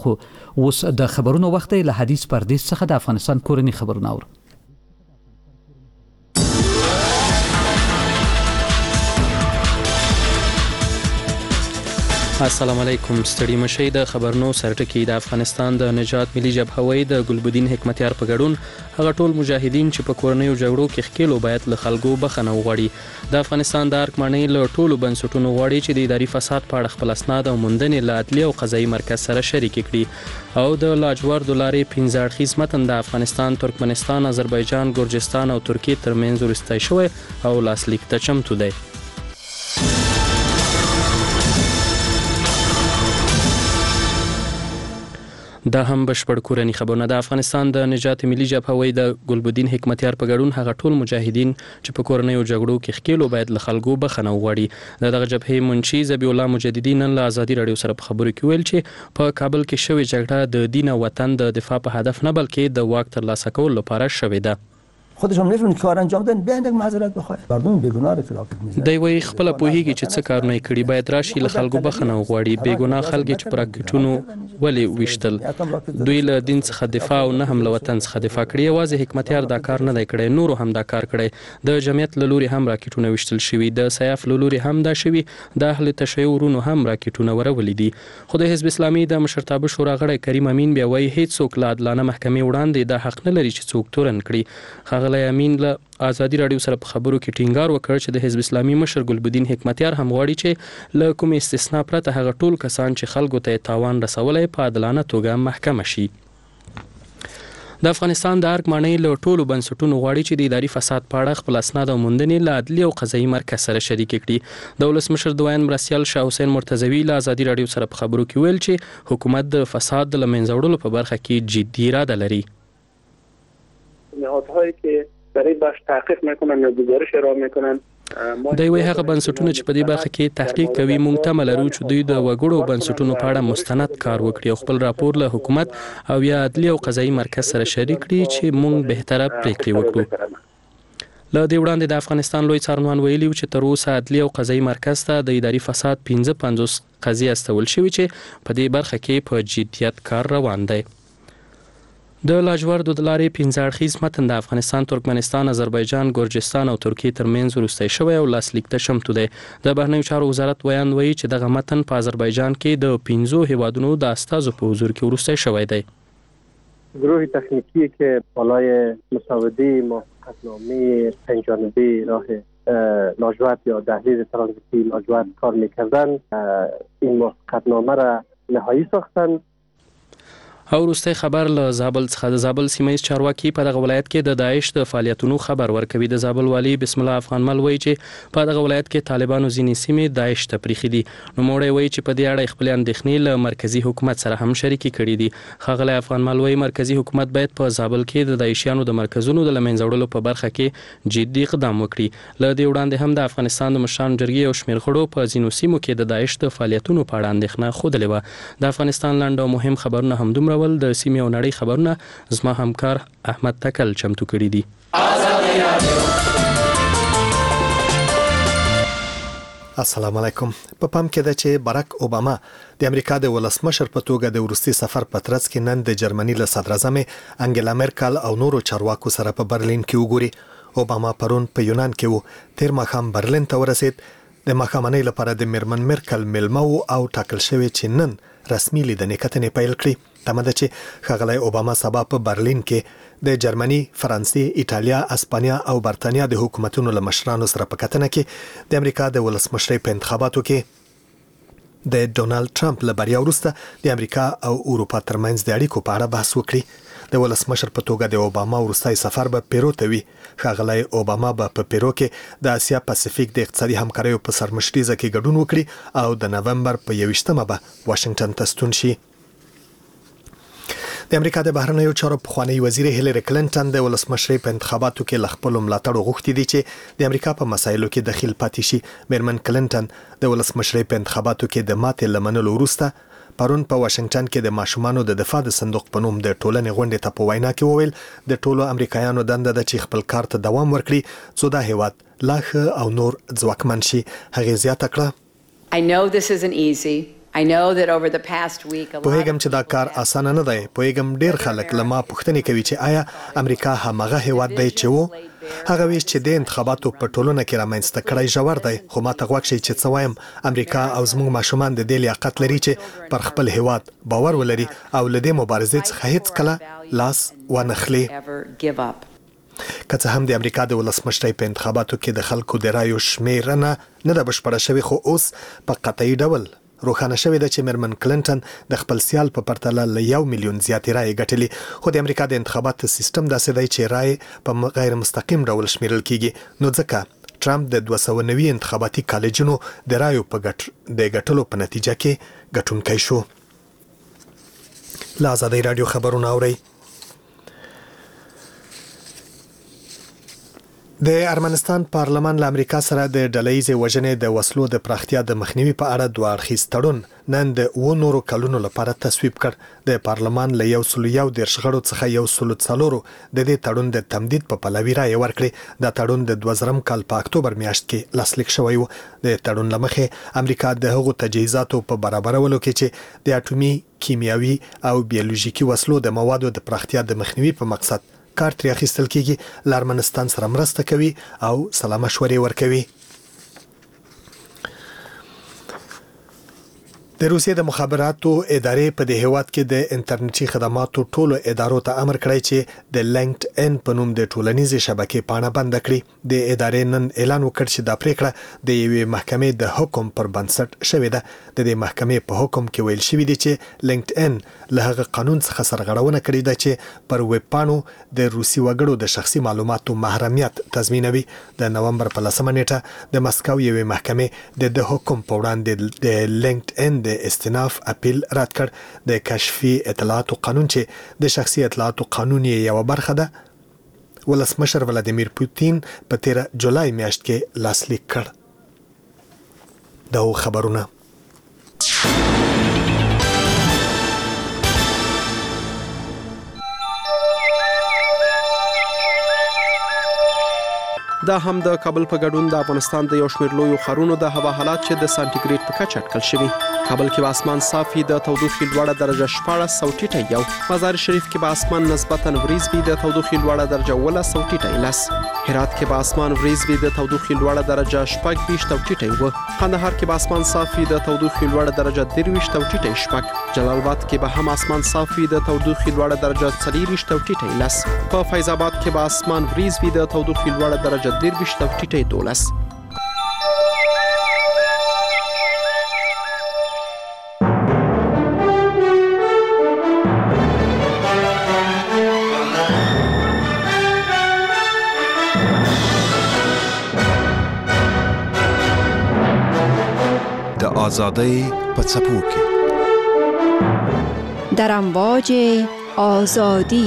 خو اوس د خبرونو وخت له حدیث پردیس څخه د افغانستان کورنی خبرونه اورو. السلام علیکم. ستړي مشي د خبرونو سرټکی د افغانستان د نجات ملي جبهه د ګلبدین حکمتیار په ګډون هغه ټول مجاهدین چې په کورنیو جګړو کې ښکېلو باید له خلکو بخښنه وغواړي. د افغانستان د ارګ ماڼۍ له ټولو بنسټونو غواړي چې د اداري فساد په اړه خپل اسناد او موندنې له عدلي او قضایي مرکز سره شریک کړي او د لاجورد لارې 15 اړخیز متن د افغانستان، ترکمنستان، آذربایجان، ګرجستان او ترکیې ترمنځ وروستی شوی او لاسلیک ته چمتو دی. دا هم بشپړ کورنی خبرونه. د افغانستان د نجات ملي جبهه د ګلبدین حکمتیار په ګډون هغه ټول مجاهدین چې په کورنیو جګړو کې ښکېلو باید له خلکو بخښنه وغواړي. دغه جبهې منشي ذبیح الله مجددي نن له ازادي راډیو سره په خبرو کې ویل چې په کابل کې شوې جګړه د دین او وطن د دفاع په هدف نه بلکې د واک ترلاسه کولو لپاره شوې ده. خودشون میفهمن کار انجام دادن بیاین یک معذرت بخواید. مردم بیگناه رو تلافی می‌کنن. دی وی خپل پوهیږي چې څه کارونه کړي باید راشي له خلکو بخښنه وغواړي. بیګناه خلک چې پر راکټونو ولې وشتل دوی له دین څخه دفاع او نه هم له وطن څخه دفاع کړي. یوازې حکمتیار دا کار نه دی کړی، نورو هم دا کار کړی. د جمعیت له لوري هم راکټونه وشتل شوي، د سیاف له لوري هم دا شوي، د اهل تشیع ورونو هم راکټونه ورولې دي. خو د حزب اسلامي د مشرتابه شورا غړی کریم امین بیا وایي هیڅوک له عادلانه محکمې وړاندې دا حق نه لري چې څوک تورن کړي. ښاغلی امین له ازادي راډیو سره په خبرو کې ټینګار وکړ چې د حزب اسلامي مشر ګلبدین حکمتیار هم غواړي چې له کوم استثنا پرته هغه ټول کسان چې خلکو ته تاوان رسولی په عادلانه توګه محکمه شي. د افغانستان د ارګ ماڼۍ له ټولو بنسټونو غواړي چې د اداري فساد په اړه خپل اسناد او موندنې له عدلي او قضایي مرکز سره شریک کړي. د ولسمشر دویم مرستیال شاه حسین مرتضوي له ازادي راډیو سره په خبرو کې ویل چې حکومت د فساد د له منځه وړلو په برخه کې جدي اراده لري. نهادهایی که برای بخش تحقیق میکنن یا گزارش ارائه میکنن دوی وایي هغه بنسټونه چې په دې برخه کې تحقیق کوي موږ تمه لرو چې دوی د وګړو بنسټونو په اړه مستند کار وکړي او خپل راپور له حکومت او یا عدلي او قضایي مرکز سره شریک کړي چې موږ بهتره پریکړې وکړو. له دې وړاندې د افغانستان لوی څارنوال ویلي چې تر اوسه عدلي او قضایي مرکز ته د اداري فساد 55 قضیې استول شوي چې په دې برخه کې په جدیت کار روان دی. د لاجورد د لارې 15 اړخیز متن د افغانستان، ترکمنستان، آذربایجان، ګرجستان او ترکیې ترمنځ وروستی شوی او لاسلیک ته چمتو دی. د بهرنیو چارو وزارت بیان وایي چې دغه متن په آذربایجان کې د 15 هیوادونو د استازو په حضور کې وروستی شوی دی. گروه تکنیکی که بالای مساعده موافقتنامه پنجانبه راه لاجورد یا دهلیز ترانزیتی لاجورد کار میکردن این موافقتنامه را نهایی ساختن. او وروستی خبر له زابل څخه. د زابل سیمه‌ییز چارواکي په دغه ولایت کې د داعش د فعالیتونو خبر ورکوي. د زابل والی بسم الله افغان مل وایي چې په دغه ولایت کې طالبانو ځینې سیمې داعش ته پریښي دي. نوموړی وایي چې په دې اړه خپل اندېښنې له مرکزی حکومت سره هم شریکې کړي دي. ښاغلی افغان مل وایي مرکزی حکومت باید په زابل کې د داعشیانو د مرکزونو د له منځه وړلو په برخه کې جدي اقدام وکړي. له دې وړاندې هم د افغانستان د مشرانو جرګې او شمېر غړو په ځینو سیمو کې د داعش د فعالیتونو په اړه اندېښنه ښودلې وه. د افغانستان لنډ او مهم خبرونه همدومره ول. د سیمې او نړۍ خبرونه زما همکار احمد تکل چمتو کړي دي. السلام علیکم. په پام کې ده چې باراک اوباما د امریکا د ولسمشر په توګه د وروستي سفر په ترڅ کې نن د جرمني له صدراعظم انګلا مرکل او نورو چارواکو سره په برلین کې وګوري. اوباما پرون په یونان کې وو. تیر ماښام برلین ته ورسید. د ماښامنۍ لپاره د میرمن مرکل مېلمه او ټاکل شوی چې نن رسمي لیدنې کتنې پیل کړي. تمه ده چې ښاغلی اوباما سبا په برلین کې د جرمني، فرانسې، ایټالیا، اسپانیا او برتانیا د حکومتونو له مشرانو سره په کتنه کې د امریکا د ولسمشرۍ په انتخاباتو کې د ډونالد ټرمپ له بریا وروسته د امریکا او اروپا ترمنځ د اړیکو په اړه بحث وکړي. د ولسمشر په توګه د اوباما وروستی سفر به پیرو ته وي. ښاغلی اوباما به په پیرو کې د اسیا پاسفیک د اقتصادي همکاریو په سرمشریزه کې ګډون وکړي او د نومبر په 21مه به واشنگټن ته ستون شي. د امریکا د بهرنیو چارو پخوانی وزیر هیلری کلینټن د ولسمشرۍ په انتخاباتو کې له خپلو ملاتړو غوښتي دي چې د امریکا په مسایلو کې دخیل پاتې شي. میرمن کلینټن د ولسمشرۍ په انتخاباتو کې د ماتې له منلو وروسته پرون په واشنگټن کې د ماشومانو د دفاع د صندوق په نوم د ټولنې غونډې ته په وینا کې وویل د ټولو امریکایانو دنده ده چې خپل کار ته دوام ورکړي څو دا هیواد لا ښه او نور ځواکمن شي. هغې زیاته کړه I know this isn't easy پوهیږم چې دا کار اسانه نه دی. پوهیږم ډیر خلک لما پوښتنه کوي چې آیا امریکا همغه هیواد دی چې وو. هغه ویش چې د انتخاباتو په ټولنه کې رامنځته کړای ژور دی. خو ما ته غوښتي چې څه وایم، امریکا او زموږ ماشومان د دې لیاقت لري چې پر خپل هیواد باور ولري او له دې مبارزې څخه هیڅ کله لاس ونخلي. که څه هم د امریکا د ولسمشرۍ په انتخاباتو کې د خلکو د رایو شمیرنه نه ده بشپړه شوې، خو اوس په قطعي ډول روښانه شوې ده چې میرمن کلینټن د خپل سیال په پرتله له 1 میلیون زیاتې رایې ګټلې. خو د امریکا د انتخاباتو سیستم داسې دی چې رایې په غیر مستقیم ډول شمیرل کیږي، نو ځکه ټرمپ د 290 انتخاباتي کالجونو د رایو په ګټلو په نتیجه کې ګټونکی شو. له آزادۍ راډیو خبرونه اورئ. د ارمنستان پارلمان له امریکا سره د ډلهیزې وژنې د وسلو د پراختیا د مخنیوي په اړه دوه اړخیز تړون نن د 9 نورو کلونو لپاره تصویب کړ. د پارلمان له 101 غړو څخه 104 د دې تړون د تمدید په پلوي رایې ورکړې. دا تړون د 2000 کال په اکتوبر میاشت کې لاسلیک شوی و. د تړون لمخې امریکا د هغو تجهیزاتو په برابرولو کې چې د اټومي، کیمیاوي او بیولوژیکي وسلو د موادو د پراختیا د مخنیوي په مقصد کار ترې اخیستل کیږي، له ارمنستان سره مرسته کوي او سلا مشورې ورکوي. د روسیې د مخابراتو ادارې په دې هیواد کې د انټرنیټي خدماتو ټولو ادارو ته امر کړی چې د لینکډ ان په نوم د ټولنیزې شبکې پاڼه بند کړي. د ادارې نن اعلان وکړ چې دا پریکړه د یوې محکمې د حکم پر بنسټ شوې ده. د دې محکمې په حکم کې ویل شوی دی چې لینکډ ان له هغه قانون څخه سرغړونه کړې ده چې پر ویب پاڼو د روسي وګړو د شخصي معلوماتو محرمیت تضمینوي. د نومبر په 10 نیټه د مسکو یوې محکمې د حکم په وړاندې د لینکډ ان د استئناف اپیل رد کړ. د کشفي اطلاعاتو قانون چې د شخصي اطلاعاتو قانون یو برخه ده، ولسمشر ولادیمیر پوتین په 13 جولای میاشت کې لاسلیک کړ. دا خبرونه دا هم د کابل په ګډون د افغانستان د یو شمېر لویو ښارونو د هوا حالات چې د سانتیګریډ په کچه اټکل شوي. کابل کې به اسمان صافي، د تودوخې لوړه درجه 14 او ټیټه 1. مزار شریف کې به اسمان نسبتا وریځ وي، د تودوخې لوړه درجه 12 او ټیټه 10. هرات کې به اسمان وریځ وي، د تودوخې لوړه درجه 25 او ټیټه 1. قندهار کې به اسمان صافي، د تودوخې لوړه درجه 23 او ټیټه 10. جلال آباد کې به هم اسمان صافي، د تودوخې لوړه درجه 24 او ټیټه 10. په فیض آباد کې به اسمان وریځ وي، د تودوخې لوړه درجه 23 او ټیټه 12. د آزادۍ په څپو کې در امواج آزادی.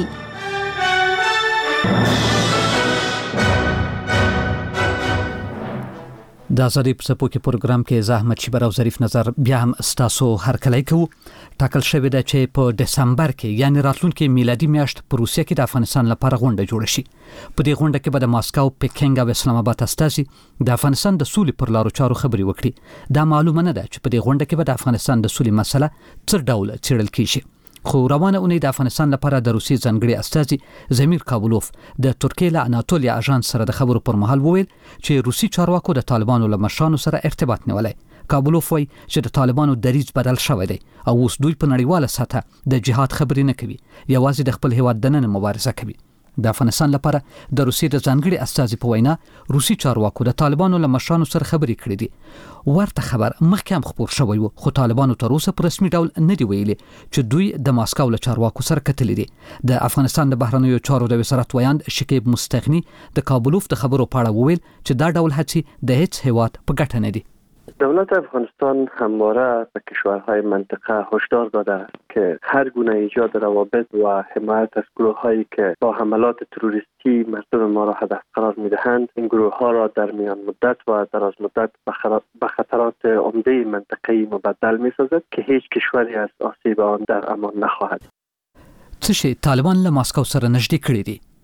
د آزادۍ په څپو کې پروګرام کې زحمت شبر او ظریف نظر بیا هم ستاسو هرکلی کوو. ټاکل شوی دی چې په دسمبر کې یعنی راتلونکي میلادي میاشت په روسیه کې د افغانستان لپاره غونډه جوړه شي. په دې غونډه کې به د ماسکو، پکینګ او اسلام آباد استازي د افغانستان د سولې پر لارو چارو خبرې وکړي. دا معلومه نه ده چې په دې غونډه کې به د افغانستان د سولې مسله څه ډول څېړل کیږي. خو روانه اونۍ د افغانستان لپاره د روسي ځانګړي استازي زمیر کابلوف د ترکیې له اناتولیا اژانس سره د خبرو پر مهال وویل چې روسي چارواکو د طالبانو له مشرانو سره ارتباط نیولی. کابلوف وایي چې د طالبانو دریځ بدل شوی دی او اوس دوی په نړیواله سطحه د جهاد خبرې نه کوي، یوازې د خپل هیواد دننه مبارزه کوي. د افغانستان لپاره د روسي د ځانګړي استازي په وینا روسي چارواکو د طالبانو له مشرانو سره خبرې کړې دي. ورته خبر مخکې هم خپور شوی و، خو طالبانو تر اوسه په رسمي ډول نه دی ویلي چې دوی د ماسکو له چارواکو سره کتلي دي. د افغانستان د بهرنیو چارو د وزارت ویاند شکیب مستغنی د کابلوف د خبرو په اړه وویل چې دا ډول هڅې د هیڅ هیواد په ګټه نه دي. دولت افغانستان همواره به کشورهای منطقه هشدار داده که هر گونه ایجاد روابط و حمایت از گروه‌هایی که با حملات تروریستی مردم ما را هدف قرار می‌دهند، این گروه‌ها را در میان مدت و دراز مدت به خطرات عمده منطقه‌ای مبدل می‌سازد که هیچ کشوری از آسیب آن در امان نخواهد. څه شي طالبان له ماسکو سره نږدې کړي دي؟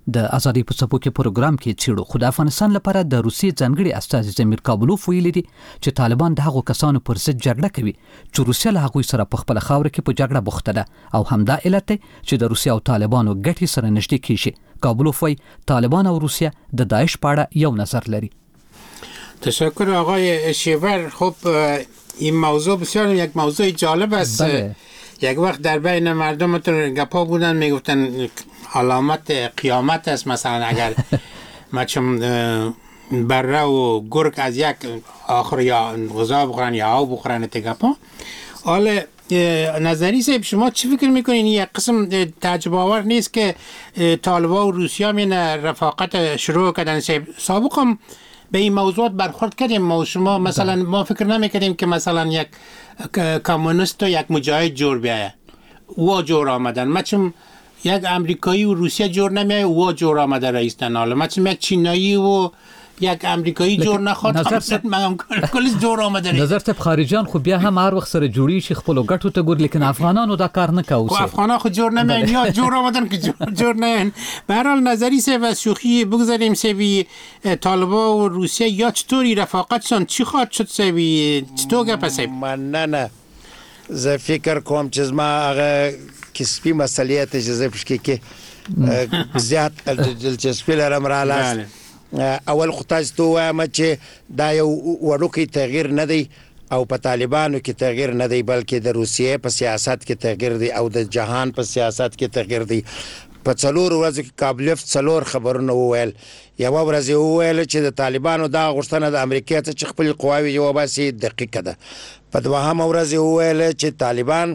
د ازادي په څپو کې پروګرام کې چیړو خو د افغانستان لپاره د روسي ځانګړي استازي زمیر کابلوف ویلي دي چې طالبان د هغو کسانو پر ضد جګړه کوي چې روسیا له هغوی سره په خپل خاور کې په جګړه بوخته ده او همدا علت دی چې د روسیا او طالبانو ګټې سره نږدې کیږي. کابلوف وايي طالبان او روسیا د داعش په اړه یو نظر لري. تشکر آقای شیور. خب این موضوع بسیار یک موضوع جالب است. یک وقت در بین مردم گپا بودن میگفتن علامت قیامت است مثلا اگر مچم بره و گرگ از یک آخر یا غذا بخورن یا آب بخورن گپا. حالا نظری صاحب شما چی فکر میکنین؟ یک قسم تعجب آور نیست که طالبان و روسیه من رفاقت شروع کردن؟ سابق هم به این موضوعات برخورد کردیم ما و شما. مثلا ما فکر نمیکردیم که مثلا یک کمونیست و یک مجاهد جور بیایه و جور آمدن. مثلا یک امریکایی و روسیه جور نمیایه و جور آمده رئیستن. حالا مثلا یک چینایی و یک امریکایی جور نخواد هم کلیس جور آمده رئیست. نظر طب خارجیان خو بیا هم هر وخت سره جوړی شي خپل ګټو ته ګور، لیکن افغانانو دا کار نه کوي. افغانان خو جور نمیایه یا جور آمدن که جور نه. به هر حال نظری سه و شوخی بگذاریم سوی طالبان و روسیه یا چطوری رفاقتشان چی خواهد شد سوی چطور گپ است؟ من نه زه فکر کوم چې ما هغه کسبی مسئله ته چې پښکې کې زیات دلچسپي لرم را لاس. اول خو تاسو ته وایم چې دا یو وړوکی تغییر نه دی او په طالبانو کې تغییر نه دی بلکې د روسیې په سیاست کې تغییر دی او د جهان په سیاست کې تغییر دی. په څلور ورځو کې کابلیف څلور خبرونه وویل. یوه ورځ یې وویل چې د طالبانو دا غوښتنه د امریکا څخه چې خپل قواوې یو باسي دقیقه ده. په دوهمه ورځ یې وویل چې طالبان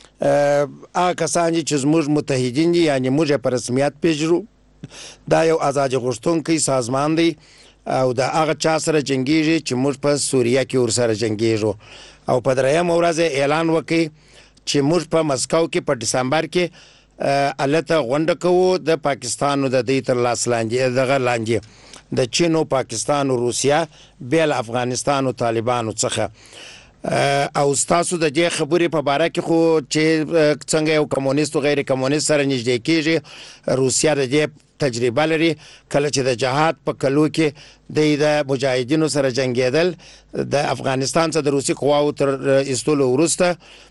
هغه کسان چې زموږ متحدین دي یعنی موږ په رسمیت پیژنو، دا یو ازادي غوښتونکی سازمان دی او د هغه چا سره جنګیږي چې موږ په سوریه کې ورسره جنګیږو. او په درېیمه ورځ اعلان وکړي چې موږ په مسکو کې په دسمبر کې الته غونډه کوو د پاکستان د دې تر لاس لاندې دغه لاندې د چین او پاکستان او روسیا بیل افغانستان او طالبانو څخه. او تاسو د دې خبرې په باره کې خو چې څنګه یو کمونیست او غیر کمونیست سره نږدې کېږي، روسیا د دې تجربه لري. کله چې د جهاد په کلو کې د مجاهدینو سره جنگیدل د افغانستان څخه د روسي قواو تر ایستلو وروسته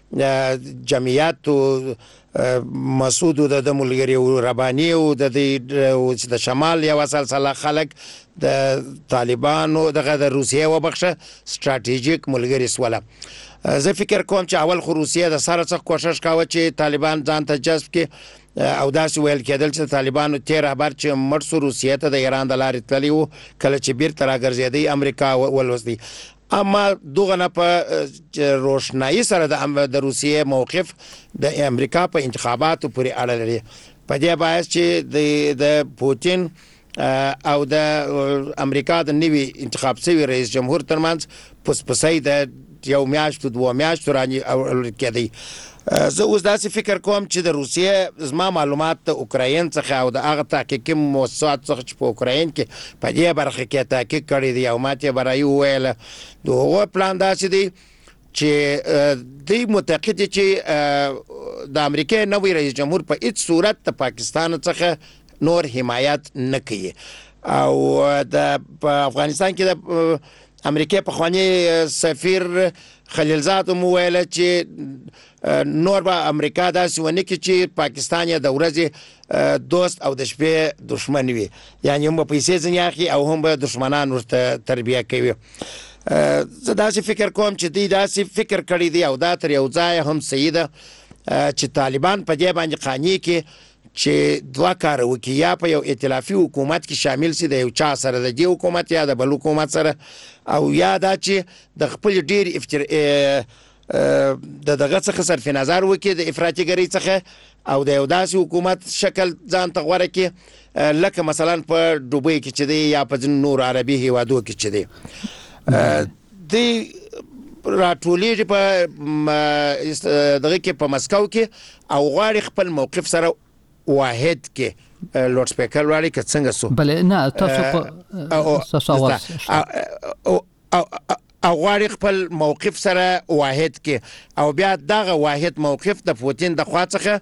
جمعیت او مسعود د ملګری او رباني او د شمال یو سلسله خلک د طالبانو دغه د روسیې وبخښه ستراتیژیک ملګری سوله. زه فکر کوم چې اول خو روسیې د سره څخه کوشش کاوه چې طالبان ځان ته جذب کړي او داسې ویل کېدل چې طالبانو تیر خبر چې مرسو روسیې ته د ایران د لارې تللی و کله چې بیرته راګرځېدی امریکا ولوستی. اما دغه نه په روشنايي سره د روسیې موقف د امریکا په انتخاباتو پورې اړه لري. په دې باعث چې د پوتین او د امریکا د نوي انتخاب شوی رئیس جمهور ترمنځ پسپسۍ د یو میاشت دوه میاشتو راني کېدی. زه اوس داسې فکر کوم چې د روسیې زما معلومات د اوکراین څخه او د هغه تحقیقي مؤسسات څخه چې په اوکراین کې په دې برخه کې تحقیق کړی دی او ماته برای وویل د هغو پلان داسې دی چې دوی معتقد دي چې د امریکا نوی رئیس جمهور په هیڅ صورت د پاکستان څخه نور حمایت نه کوي. او په افغانستان کې د امریکا پخوانی سفیر خلیلزاد مو ویل چې نور به امریکا داسې ونه کړي چې پاکستان یې د ورځې دوست او د شپې دشمن وي، یعنی هم به پیسې ځینې اخلي او هم به دشمنان ورته تربیه کوي. زه داسې فکر کوم چې دوی داسې فکر کړی دی او دا تر یو ځایه هم صحیح ده چې طالبان په دې باندې قانع کړي چې دوه کار وکړي، یا په یو ائتلافي حکومت کې شامل شي د یو چا سره د دې حکومت یا د بل حکومت سره، او یا دا چې د خپل ډیر دغه څخه صرف نظر وکړي د افراطیګرۍ څخه او د یو داسې حکومت شکل ځان ته غوره کړي لکه مثلا په دوبۍ کې چې دی یا په ځینو نور عربي هیوادو کې چې دی. دوی راټولیږي په دغه کې په مسکو کې او غواړي خپل موقف سره واحد کې لوډ سپیکر واړي که څنګه سو بله نه تاسو په او غواړي خپل موقف سره واحد کې او بیا دغه واحد موقف د پوتین د خوا څخه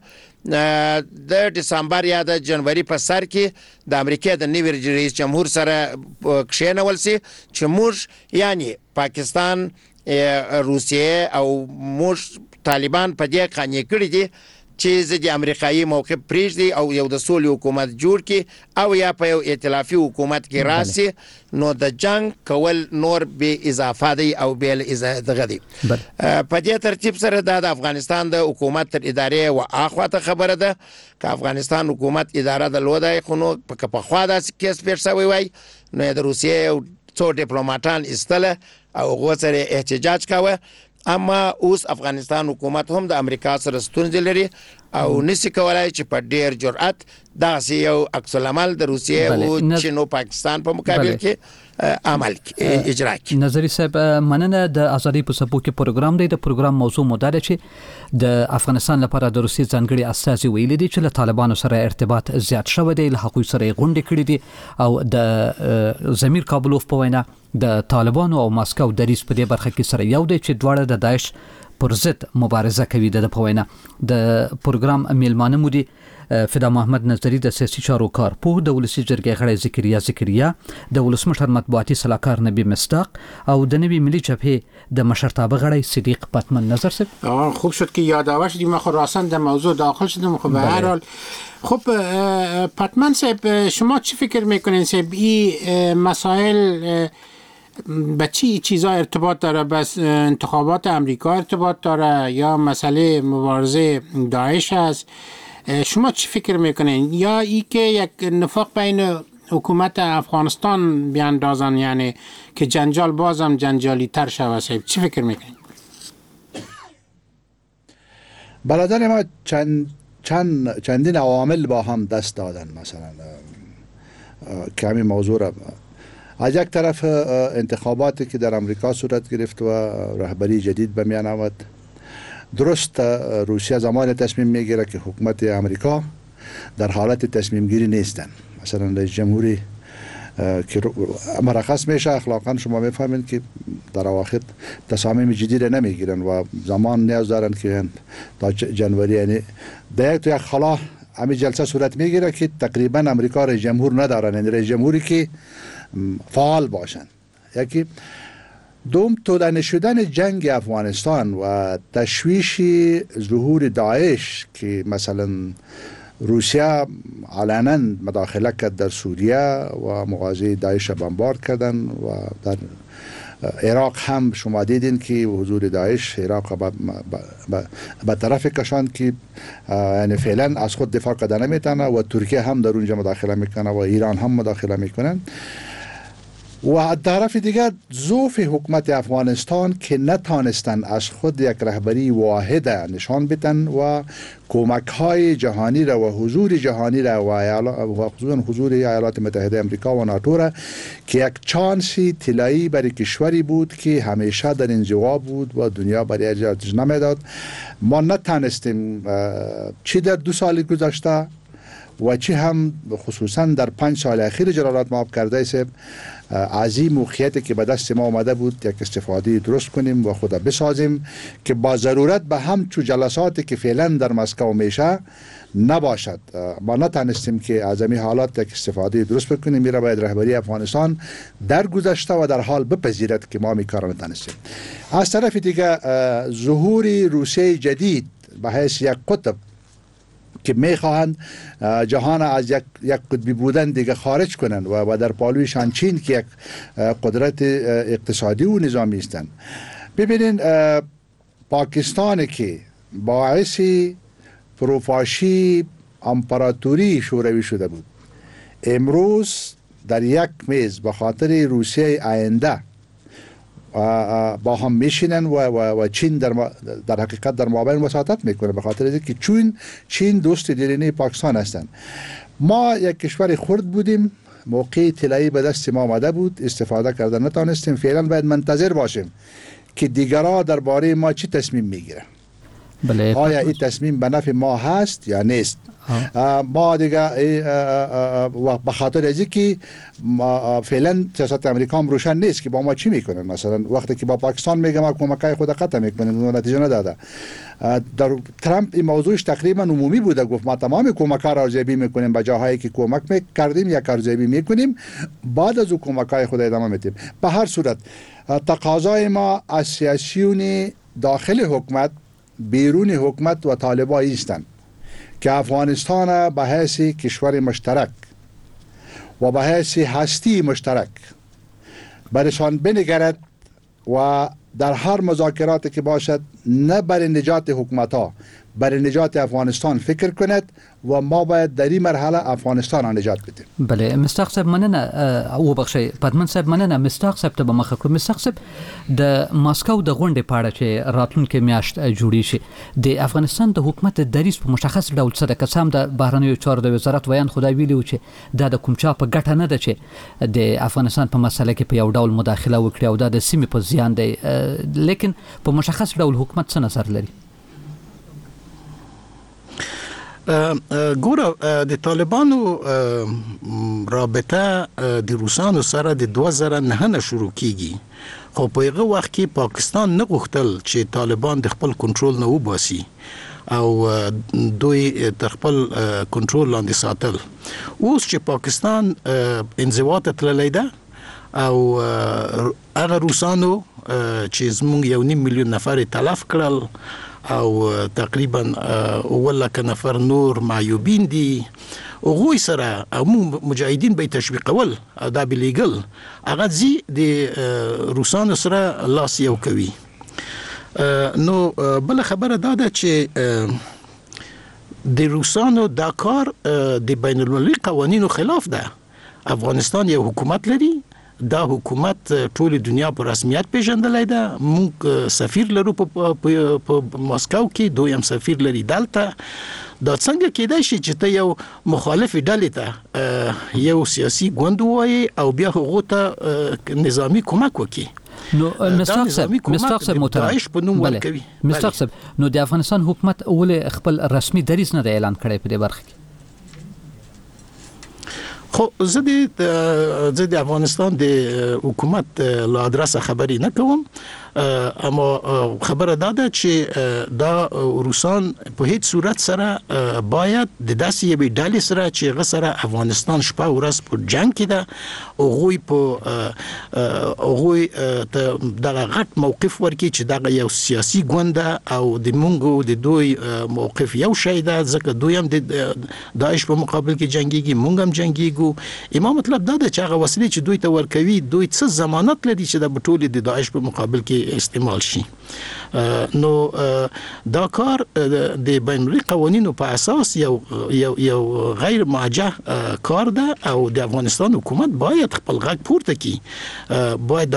د دسمبر یا د جنوري په سر کې د امریکا د نوي رئیس جمهور سره کښېنول سي چې موږ یعنی پاکستان روسیه او موږ طالبان په دې قانع کړی دي چې د امریکایي موقف پریږدي او یو د سولې حکومت جوړ کړي او یا په یو ائتلافي حکومت کې راسي نو د جنگ کول نور به اضافه دی او به دغه دی په دې ترتیب سره د افغانستان د حکومت تر ادارې او اخواته خبره ده چې افغانستان حکومت اداره د لودای خو نو په خوا د کیس پیښ شوی وای نو د روسیې او څو ډیپلوماټان استله او غوسره احتجاج کاوه اما اوس افغانستان حکومت هم د امریکا سره ستونزې لري او نسی کولای چې په ډیر جرأت داسې یو عکس العمل د روسیې او چین او پاکستان په مقابل کې عمل اجرا کړي. نظری صاحب مننه. د ازادي په سپو کې پروګرام دی. د پروګرام موضوع مدار چې د افغانستان لپاره د روسي ځانګړي استازي ویلي دي چې له طالبانو سره ارتباط زیات شوی دی، له هغوی سره غونډې کړې دي او د زمیر کابلوف په وینا د طالبانو او ماسکو د ریس په دې برخه کې سره یو دی چې دواړه د داعش پر ضد مبارزه کوي. د پوینه د پروګرام میلمانه مودي فدا محمد نظری د سیاسي چارو کارپوه، د ولسی جرګې غړی ذکریا، د ولسمشر مطبوعاتي صلاحکار نبی مصداق او د نوي ملي جبهه د مشرتابه غړی صدیق پتمن. نظر صاحب خوب شد که یادآور شدیم. ما خود راستن در موضوع داخل شدیم. خب به هر حال خب پتمن صاحب شما چی فکر میکنین صاحب این مسائل به چی چیزا ارتباط داره؟ بس انتخابات امریکا ارتباط داره یا مسئله مبارزه داعش است؟ شما چی فکر میکنین؟ یا ای که یک نفاق بین حکومت افغانستان بیاندازن یعنی که جنجال بازم جنجالی تر شود؟ صاحب چی فکر میکنین؟ برادر ما چندین عوامل با هم دست دادن. مثلا که همین موضوع را از یک طرف انتخاباتی که در امریکا صورت گرفت و رهبری جدید به میان آمد، درست روسیه زمان تصمیم میگیره که حکومت امریکا در حالت تصمیم گیری نیستن. مثلا رئیس جمهوری که مرخص میشه اخلاقا شما میفهمین که در اواخر تصامیم جدی را نمیگیرن و زمان نیاز دارن که تا جنوری یعنی در یک خلا همین جلسه صورت میگیره که تقریبا امریکا رئیس جمهور ندارن، یعنی رئیس جمهوری که فعال باشن. یکی دوم طولانی شدن جنگ افغانستان و تشویش ظهور داعش که مثلا روسیه علنا مداخله کرد در سوریه و مغازه داعش بمبارد کردن و در عراق هم شما دیدین که حضور داعش عراق به طرف کشاند که یعنی فعلا از خود دفاع کرده نمیتونه و ترکیه هم در اونجا مداخله میکنه و ایران هم مداخله میکنن. و از طرف دیگر ضعف حکومت افغانستان که نتانستن از خود یک رهبری واحد نشان بدن و کمک های جهانی را و حضور جهانی را و خصوصا حضور ایالات متحده امریکا و ناتو را که یک چانسی طلایی برای کشوری بود که همیشه در انزوا بود و دنیا برای اجازه نمیداد. ما نتانستیم چی در 2 سال گذشته و چی هم خصوصا در 5 سال اخیر جلالت مآب کرده سب از این موقعیتی که به دست ما آمده بود یک استفاده درست کنیم و خود بسازیم که با ضرورت به همچو جلساتی که فعلا در مسکو میشه نباشد. ما نتانستیم که از این حالات یک استفاده درست بکنیم. میره باید رهبری افغانستان در گذشته و در حال بپذیرد که ما میکار نتانستیم. از طرف دیگه ظهور روسیه جدید به حیث یک قطب که میخواهند جهان از یک قطبی بودن دیگه خارج کنند و در پالویشان چین که یک قدرت اقتصادی و نظامی هستند. ببینین پاکستان که باعث فروپاشی امپراتوری شوروی شده بود، امروز در یک میز به خاطر روسیه آینده با هم میشینن و چین در حقیقت در مابین وساطت میکنه به خاطر اینکه چین دوست دیرینه پاکستان هستند. ما یک کشور خرد بودیم، موقع طلایی به دست ما آمده بود، استفاده کردن نتونستیم. فعلا باید منتظر باشیم که دیگرها درباره ما چی تصمیم میگیره. بله. آیا این تصمیم به نفع ما هست یا نیست؟ ما دیگه به خاطر از اینکه فعلا سیاست امریکا هم روشن نیست که با ما چی میکنن. مثلا وقتی که با پاکستان میگه ما کمکای خود قطع میکنیم و نتیجه نداده. در ترامپ این موضوعش تقریبا عمومی بوده، گفت ما تمام کمک‌ها را ارزیابی میکنیم، به جاهایی که کمک میکردیم یک ارزیابی میکنیم، بعد از اون کمک‌های خود ادامه میدیم. به هر صورت تقاضای ما از سیاسیون داخل حکومت، بیرون حکومت و طالبان هستند که افغانستان به حیث کشور مشترک و به حیث هستی مشترک برشان بنگرد و در هر مذاکراتی که باشد نه برای نجات حکومت ها، برای نجات افغانستان فکر کند و ما باید در این مرحله افغانستان را نجات بدیم. بله مستاق صاحب مننه او بخشي پدمن صاحب مننه. مستاق صاحب ته مخه کړو. مستاق صاحب د ماسکو د غونډې پاړه چې راتلونکي میاشت جوړی شي د افغانستان د حکومت دریس په مشخص ډول څه د قسم د بهرنیو چارو د وزارت ویان خدای ویلو چې د کوم چا په ګټه نه ده چې د افغانستان په مسله کې په یو ډول مداخله وکړي او د سیمې په زیان دی، لیکن په مشخص ډول حکومت څه نظر لري؟ ګوره د طالبانو رابطه د روسانو سره د 2009 شروع کیږي، خو په هغه وخت کې پاکستان نه غوښتل چې طالبان د خپل کنټرول نه وباسي او دوی تر خپل کنټرول لاندې ساتل. اوس چې پاکستان انزوا ته تللی ده او هغه روسانو چې زموږ 1.5 میلیون نفر تلف کړل او تقریبا 1 نفر نور معیوبین دي، هغوی سره مجاهدین به تشویقول او دا بلیګل هغه زی د روسانو سره لاس یو کوي. نو بل خبره دا ده چې د روسانو دا کار د بین المللي قوانینو خلاف ده. افغانستان یو حکومت لري، دا حکومت ټول دنیا په رسمیت پیژندلای ده. موږ سفیر لرو په ماسکو کې، دویم سفیر لري دلته. دا څنګه کېدای شي چې ته یو مخالف ډلې ته یو سیاسي ګوند وایي او بیا هغه ته نظامی کومک وکړي؟ نو مستاق صاحب محترم، بله مستاق صاحب، نو د افغانستان حکومت ولې خپل رسمي دریځ نه اعلان کړی په دې برخه کې؟ خو زه د افغانستان د حکومت له ادرسه خبرې نه کوم، اما خبره دا ده چې دا روسان په هیڅ صورت سره باید د داسې یوې ډلې سره چې هغه سره افغانستان شپه ورځ په جنگ کې ده، هغوی ته دغه غټ موقف ورکړي چې دغه یو سیاسي ګوند ده او د مونږ د دوی موقف یو شی ده، ځکه دوی هم د داعش په مقابل کې جنگيږي، مونږ هم جنگيږو. ایما مطلب دا ده چې هغه وسلې چې دوی ته ورکوي دوی څه ضمانت لري چې د ټول د داعش په مقابل کې استعمال شي؟ نو دا کار د بین المللي قوانینو په اساس یو غیر موجه کار ده او د افغانستان حکومت باید خپل غږ پورته کړي. باید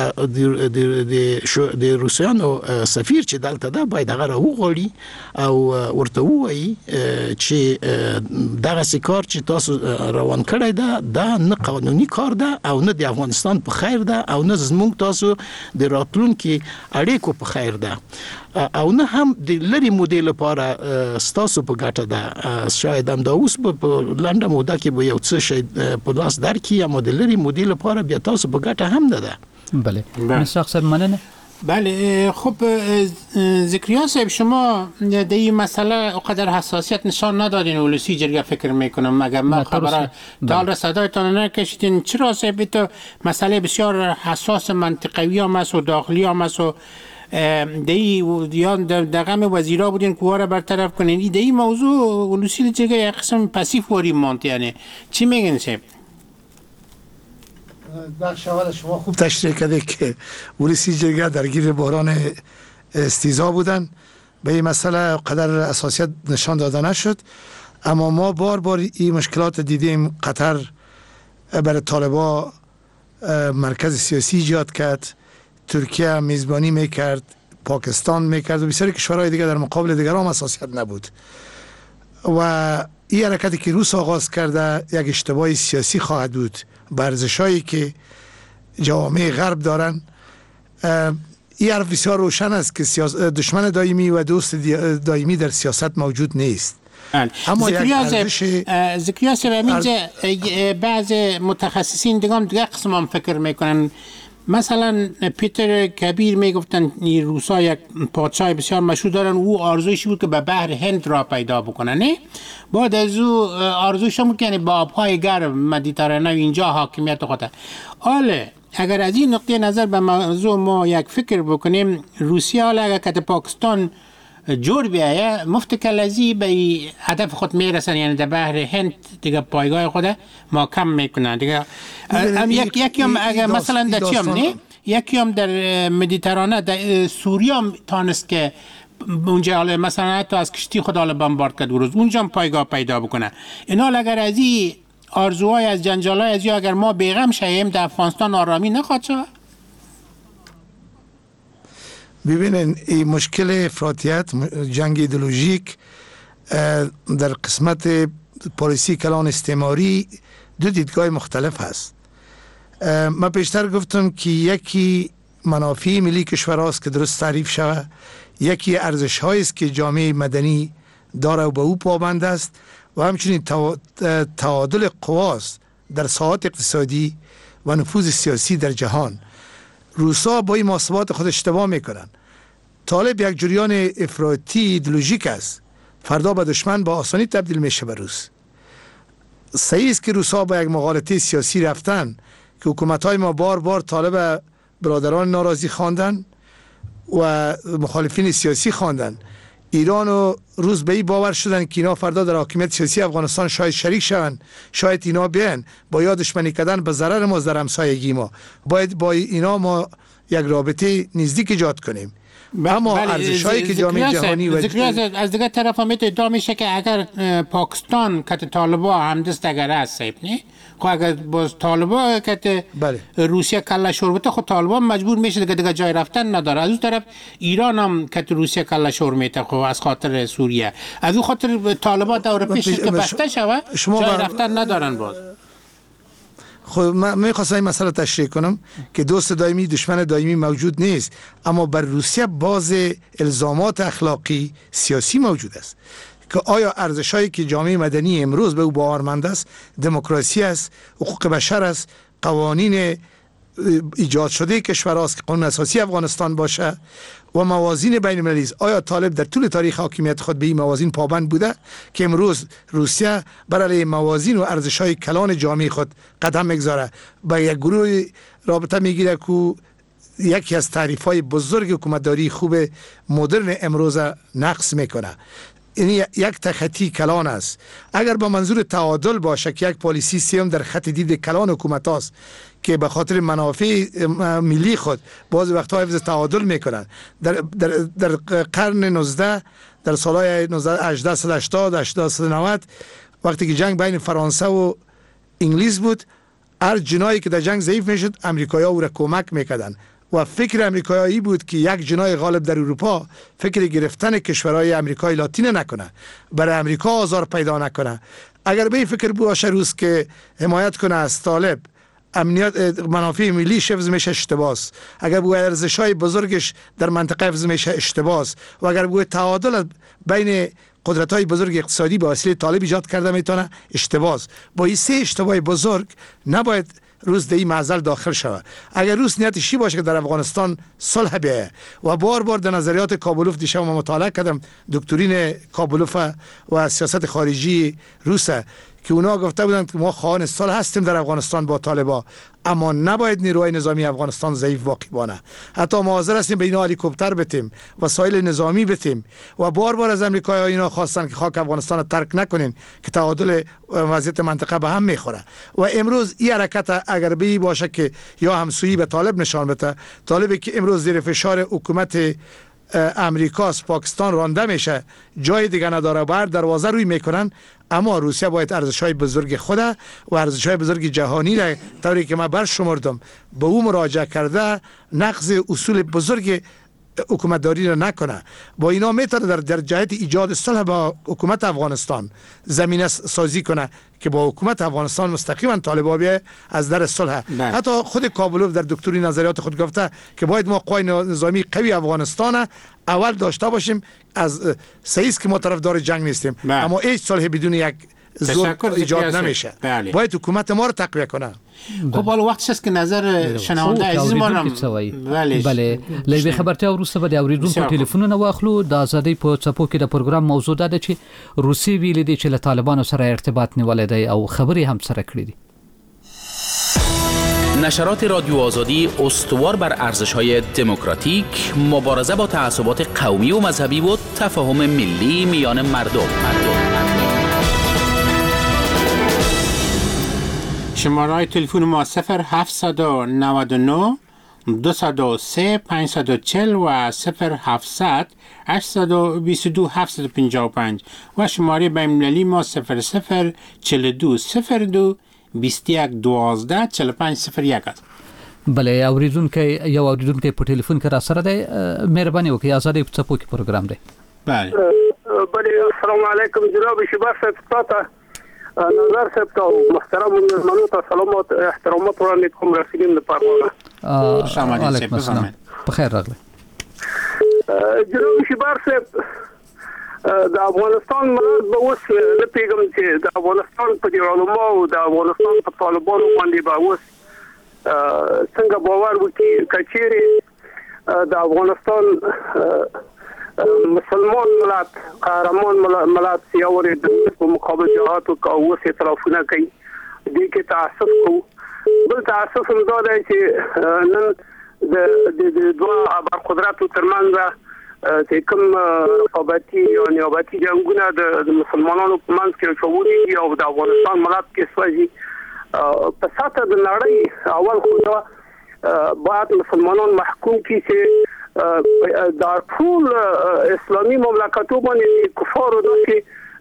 د روسیانو سفیر چې دلته ده باید هغه راوغواړي او ورته ووایي چې دغه کار چې تاسو روان کړی ده دا نه قانوني کار ده او نه د افغانستان په خیر ده او نه زموږ تاسو د راتلونکي اړیکو په خیر ده او نه هم د لری مودې لپاره ستاسو په ګټه ده. شاید هم دا اوس په لنډه موده کې به یو څه شي په لاس درکړي، اما د لری مودې لپاره بیا تاسو په ګټه هم نه ده. بله مستاق صاحب مننه. بله خب ذکریا صاحب شما در این مسئله اقدر حساسیت نشان ندادین، ولسی جرگه فکر میکنم مگر ما خبر دال صدایتان نکشیدین. چرا صاحب تو مسئله بسیار حساس منطقوی هم است و داخلی هم است و یا دقم وزیرا بودین که را برطرف کنین. این موضوع ولسی جرگه یک قسم پسیف واری مانت، یعنی چی میگن صاحب؟ بخش اول شما خوب تشریح کرده که ولسی جرگه درگیر بحران استیزا بودن، به این مسئله قدر اساسیت نشان داده نشد، اما ما بار بار این مشکلات دیدیم. قطر برای طالبا مرکز سیاسی ایجاد کرد، ترکیه میزبانی میکرد، پاکستان میکرد و بسیاری کشورهای دیگر در مقابل دیگر هم اساسیت نبود و این حرکتی که روس آغاز کرده یک اشتباه سیاسی خواهد بود. ارزش‌هایی که جوامع غرب دارن، این حرف بسیار روشن است که دشمن دائمی و دوست دائمی در سیاست موجود نیست. اما یک ارزش ذکریاس همینجا بعض متخصصین دیگه قسم هم فکر میکنن. مثلا پیتر کبیر میگفتن روسا یک پادشاه بسیار مشهور دارن، او آرزویش بود که به بحر هند را پیدا بکنن، نه؟ بعد از او آرزوش هم بود که یعنی با آبهای گرم مدیترانه اینجا حاکمیت خود. حالا اگر از این نقطه نظر به موضوع ما یک فکر بکنیم، روسیه حالا اگر که پاکستان جور بیایه مفتکلزی به هدف خود میرسن، یعنی در بحر هند دیگه پایگاه خود محکم میکنن دیگه. یکی هم اگر مثلا در چی هم نه، یکی هم در مدیترانه در سوریه هم تانست که اونجا حالا مثلا حتی از کشتی خود حالا بمبارد کرد روز اونجا هم پایگاه پیدا بکنه. اینا اگر از این آرزوهای از جنجالای از اگر ما بیغم شویم در افغانستان آرامی نخواهد شود. ببینین این مشکل افراطیت، جنگ ایدئولوژیک در قسمت پالیسی کلان استعماری دو دیدگاه مختلف هست. من پیشتر گفتم که یکی منافع ملی کشور است که درست تعریف شود، یکی ارزش هایی است که جامعه مدنی داره و به او پابند است، و همچنین تعادل قواست در ساحات اقتصادی و نفوذ سیاسی در جهان. روسا با این محاسبات خود اشتباه میکنن. طالب یک جریان افراطی ایدئولوژیک است، فردا به دشمن با آسانی تبدیل میشه به روس. صحیح است که روسا با یک مغالطه سیاسی رفتن که حکومت‌های ما بار بار طالب برادران ناراضی خواندن و مخالفین سیاسی خواندن. ایران و روس به این باور شدن که اینا فردا در حاکمیت سیاسی افغانستان شاید شریک شوند، شاید اینا بیان با یا دشمنی کردن به ضرر ما در همسایگی ما، باید با اینا ما یک رابطه نزدیک ایجاد کنیم. اما ارزش‌هایی که جامعه جهانی و از دیگه طرف هم ادعا میشه که اگر پاکستان که طالبا همدست اگر است نه، خب اگر باز طالبا که روسیه کلا شور بده، خب طالبا مجبور میشه دیگه جای رفتن نداره. از اون طرف ایران هم که روسیه کلا شور میته، خب از خاطر سوریه، از اون خاطر طالبا دور پیش که بسته شوه جای رفتن ندارن. باز خب من میخواستم این مسئله تشریح کنم که دوست دائمی دشمن دائمی موجود نیست، اما بر روسیه باز الزامات اخلاقی سیاسی موجود است که آیا ارزش‌هایی که جامعه مدنی امروز به او باورمند است، دموکراسی است، حقوق بشر است، قوانین ایجاد شده کشور است که قانون اساسی افغانستان باشه و موازین بین المللی است، آیا طالب در طول تاریخ حاکمیت خود به این موازین پابند بوده که امروز روسیه برای موازین و ارزش‌های کلان جامعه خود قدم میگذاره، با یک گروه رابطه میگیره که یکی از تعریف‌های بزرگ حکومتداری خوب مدرن امروز نقص میکنه؟ این یک تخطی کلان است. اگر با منظور تعادل باشه که یک پالیسی سیام در خط دید کلان حکومت است که به خاطر منافع ملی خود بعضی وقتها حفظ تعادل میکنن. در قرن 19 در سالهای 1880 1890 وقتی که جنگ بین فرانسه و انگلیس بود، هر جنایی که در جنگ ضعیف میشد امریکایی‌ها او را کمک میکردن و فکر امریکایی بود که یک جنای غالب در اروپا فکر گرفتن کشورهای امریکای لاتین نکنه، برای امریکا آزار پیدا نکنه. اگر به این فکر باشه روز که حمایت کنه از طالب، امنیت منافع ملی حفظ میشه، اشتباهه. اگر بو ارزش‌های بزرگش در منطقه حفظ میشه، اشتباهه. و اگر بو تعادل بین قدرت‌های بزرگ اقتصادی به وسیله طالب ایجاد کرده میتونه، اشتباهه. با این سه اشتباه بزرگ نباید روس در این معضل داخل شود. اگر روس نیتش باشه که در افغانستان صلح بیاید و بار بار در نظریات کابلوف دیشب ما مطالعه کردم، دکترین کابلوف و سیاست خارجی روس که اونا گفته بودند که ما خواهان صلح هستیم در افغانستان با طالبا، اما نباید نیروهای نظامی افغانستان ضعیف واقع بانه. حتی ما حاضر هستیم به اینا هلیکوپتر بتیم، وسایل نظامی بتیم و بار بار از امریکایی اینا خواستن که خاک افغانستان ترک نکنین که تعادل وضعیت منطقه به هم میخوره. و امروز این حرکت اگر بی باشه که یا همسویی به طالب نشان بده، طالبی که امروز زیر فشار حکومت امریکا از پاکستان رانده میشه، جای دیگه نداره، بر دروازه روی میکنن. اما روسیه باید ارزش‌های بزرگ خود و ارزش‌های بزرگ جهانی را طوری که من برشمردم به او مراجعه کرده، نقض اصول بزرگ حکومتداری را نکنه، با اینا میتونه در جهت ایجاد صلح با حکومت افغانستان زمینه سازی کنه که با حکومت افغانستان مستقیما طالبان بیه از در صلح. حتی خود کابلوف در دکتری نظریات خود گفته که باید ما قوای نظامی قوی افغانستان اول داشته باشیم. از سیس که ما طرفدار جنگ نیستیم، اما هیچ صلح بدون یک زور ایجاد نمیشه. باید حکومت ما رو تقویه کنه. خب حالا وقتش است که نظر شنونده عزیز ما را بله لوي خبرته وروسته به اوریدونکو ټلیفونونه واخلو. د ازادۍ په چپو کې د پروګرام موضوع ده چې روسي ویلي دي چې له طالبانو سره ارتباط نیولې دی او خبري هم سره کړې دي. نشرات رادیو آزادی استوار بر ارزش‌های دموکراتیک، مبارزه با تعصبات قومی و مذهبی و تفاهم ملی میان مردم. شماره تلفن ما 0799 203 540 و 0700 822 755 و شماره بین‌المللی ما 0042 02 21 12 45 01 است. بله اوریدونکو یو اوریدونکو په ټلیفون کې را سره دی. مهرباني وکړئ ازادي په څپو کې پروګرام دی. بله السلام علیکم جناب شباب صاحب نظر صاحب ته محترم مهمانو ته سلامات احترامات وړاندې کوم رسیدم د پروګرام. علیکم السلام بخیر راغلی جناب شباب صاحب. د افغانستان مراد به اوس نه پیغام چې د افغانستان په دی علماء او د افغانستان په طالبانو باندې به اوس څنګه باور وکړي کچېری د افغانستان مسلمان ملت قهرمان ملت سیاوري د مقابل جهات او اوس اعترافونه کوي دې کې تعصب کوو. بل تعصب هم دا دی چې نن د دوه ابرقدرتو ترمنځ چې کوم رقابتي او نیابتي جنگونه د مسلمانانو په منځ کې شوولي او د افغانستان ملت کې سوځي په ساته د نړۍ اول خدا بعد مسلمانان محکوم کی چې د ټول اسلامي مملکتونو باندې کفارو داسې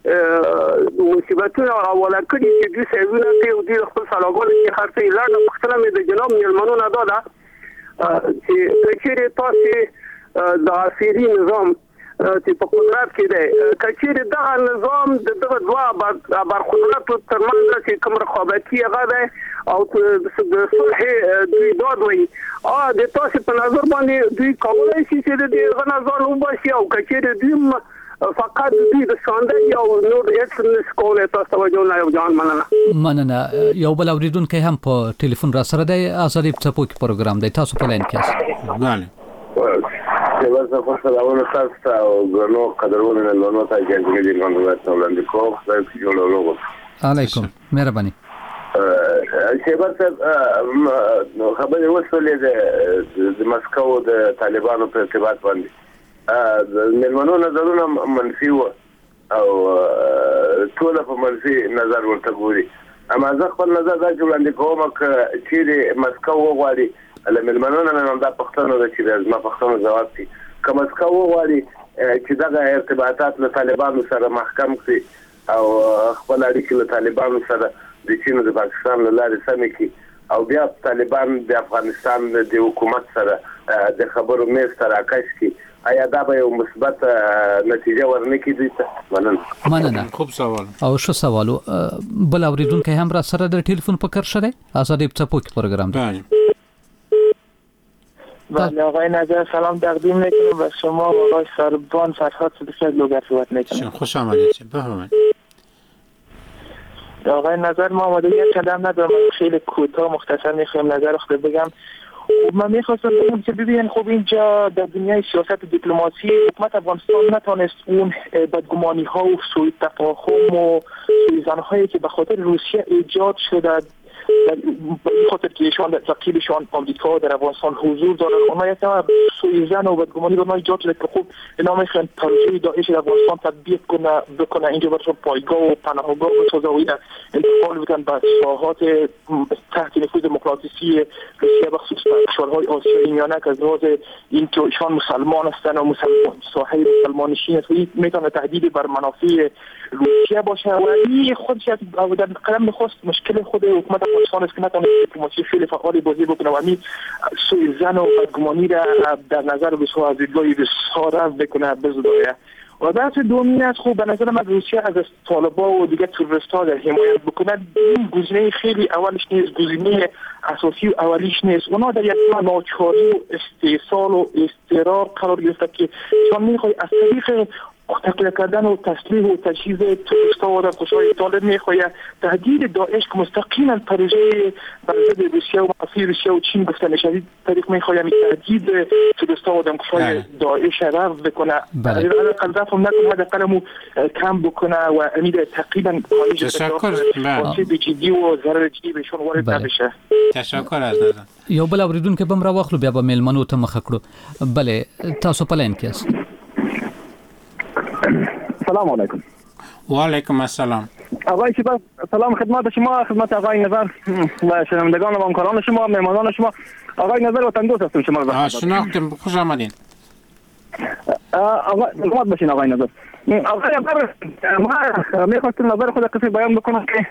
مصیبتونه حواله کړي چې دوی سیوونه کوي او دوی خپل سلاګانې کې خرڅي. لاړه پښتنه مې د جناب میلمنو نه داده چې کچېری تاسو د عصري نظام چې په قدرت کې دی کچېری دغه نظام دغه دوه برخورات ترمنځ چې کوم رقابتي هغه دی او د صلح دوی دادوي د تاسو په نظر باندې دوی کولای شي چې د دې غنځار وباسي او کچېری دوی فقط دوی د شاندې او نور هیڅ نسکول تاسو توجه نه یو ځان مننه. یو بل اوریدونکو هم په ټلیفون را سره دی. ازادي په څپو کې پروګرام دی. تاسو په لاین کې یاست. بله زه خو سلامونه تاسو ته او ګرانو قدرونه له ته جنګي دي نو ولاندې کوم خدای دې جوړ لوګو. علیکم مهرباني. شیبه نو خبرې وسولې د مسکو د طالبانو په ارتباط باندې ملمنو نظرونه منفي و او ټول په منفي نظر ورته ګوري. اما زه خپل نظر دا وړاندې کوم چې مسکو وغواړي ملمنو نه دا پښتنو د چې ما پښتنو جواب دي کوم مسکو وغواړي چې دغه ارتباطات له طالبانو سره محکم کړي او خپل اړیکې له طالبانو سره د چین او د پاکستان له لارې سمې کړي او بیا طالبان د افغانستان د حکومت سره د خبرو میز سره راکش کړي. آیا دا به یو مثبت نتیجه ورنکړي دوی ته؟ مننه. خوب سوال او شو سوالو بل اوریدونکو هم را سره د ټلیفون په کار شته. ازادي په څپو کې پروګرام دی. بله آقای نظر سلام تقدیم میکنم و شما و آقای سربان فرهاد صدیقی از لوگر صحبت میکنم. خوش آمدید. بفرمایید. آقای نظر ما آمادگی قدم ندارم خیلی کوتاه مختصر میخوام نظر خود بگم. من میخواستم بگم که ببینید خب اینجا در دنیای سیاست دیپلماسی حکومت افغانستان نتونست اون بدگمانی ها و سوء تفاهم و سوء هایی که به خاطر روسیه ایجاد شده به خاطر که ایشان وکیلشان آمریکا در افغانستان حضور دارن اونها یک سوء و بدگمانی به ما ایجاد شده که خوب اینا میخوان پروژه داعش در افغانستان تطبیق بکنه اینجا برای پایگاه و پناهگاه بسازه و انتقال بدن به ساحات تحت نفوذ دموکراسی روسیه بخصوص کشورهای آسیایی میانه که از لحاظ اینکه ایشان مسلمان هستن و ساحه مسلمانشین است و این میتونه تهدید بر منافع روسیه باشه و این خودش در قلم میخواست مشکل خود حکومت افغانستان افغانستان است که نتونست دیپلماسی خیلی فعالی بازی بکنه و همین سوی زن و بدگمانی را در نظر بسیار از دیدگاه بسیار بکنه بزدایه. و بحث دومی است خب به نظر من روسیه از طالبان و دیگه تروریست‌ها در حمایت بکنه این گزینه خیلی اولش نیست، گزینه اساسی و اولیش نیست. اونا در یک ناچاری و استحصال و اضطرار قرار گرفته که چون میخوای از طریق تقلیه کردن و تسلیح و تجهیز تروریست‌ها و در قشرهای طالب میخوای تهدید داعش که مستقیما پروژه بر ضد روسیه و منافع روسیه و چین گفته میشه از طریق میخوای تهدید تروریست‌ها و در قشرهای داعش رفع بکنه. حداقل رفع نکنه، حداقل کم بکنه و امید تقریبا آسیب جدی و ضرر جدی بهشون وارد نبشه. تشکر از نظر. یو بل اوریدونکو بم را واخلو بیا به میلمنو ته مخ کړو. بله تاسو په لاین کې است. سلام علیکم. و علیکم السلام. آقای شیباز سلام خدمت شما، خدمت آقای نظر و شنوندگان و همکاران شما، مهمانان شما. آقای نظر وطن دوست هستم شما رو شناختم. خوش آمدین. آقای سلامت باشین آقای نظر. آقای نظر ما میخواستم نظر خود کسی بیان بکنم که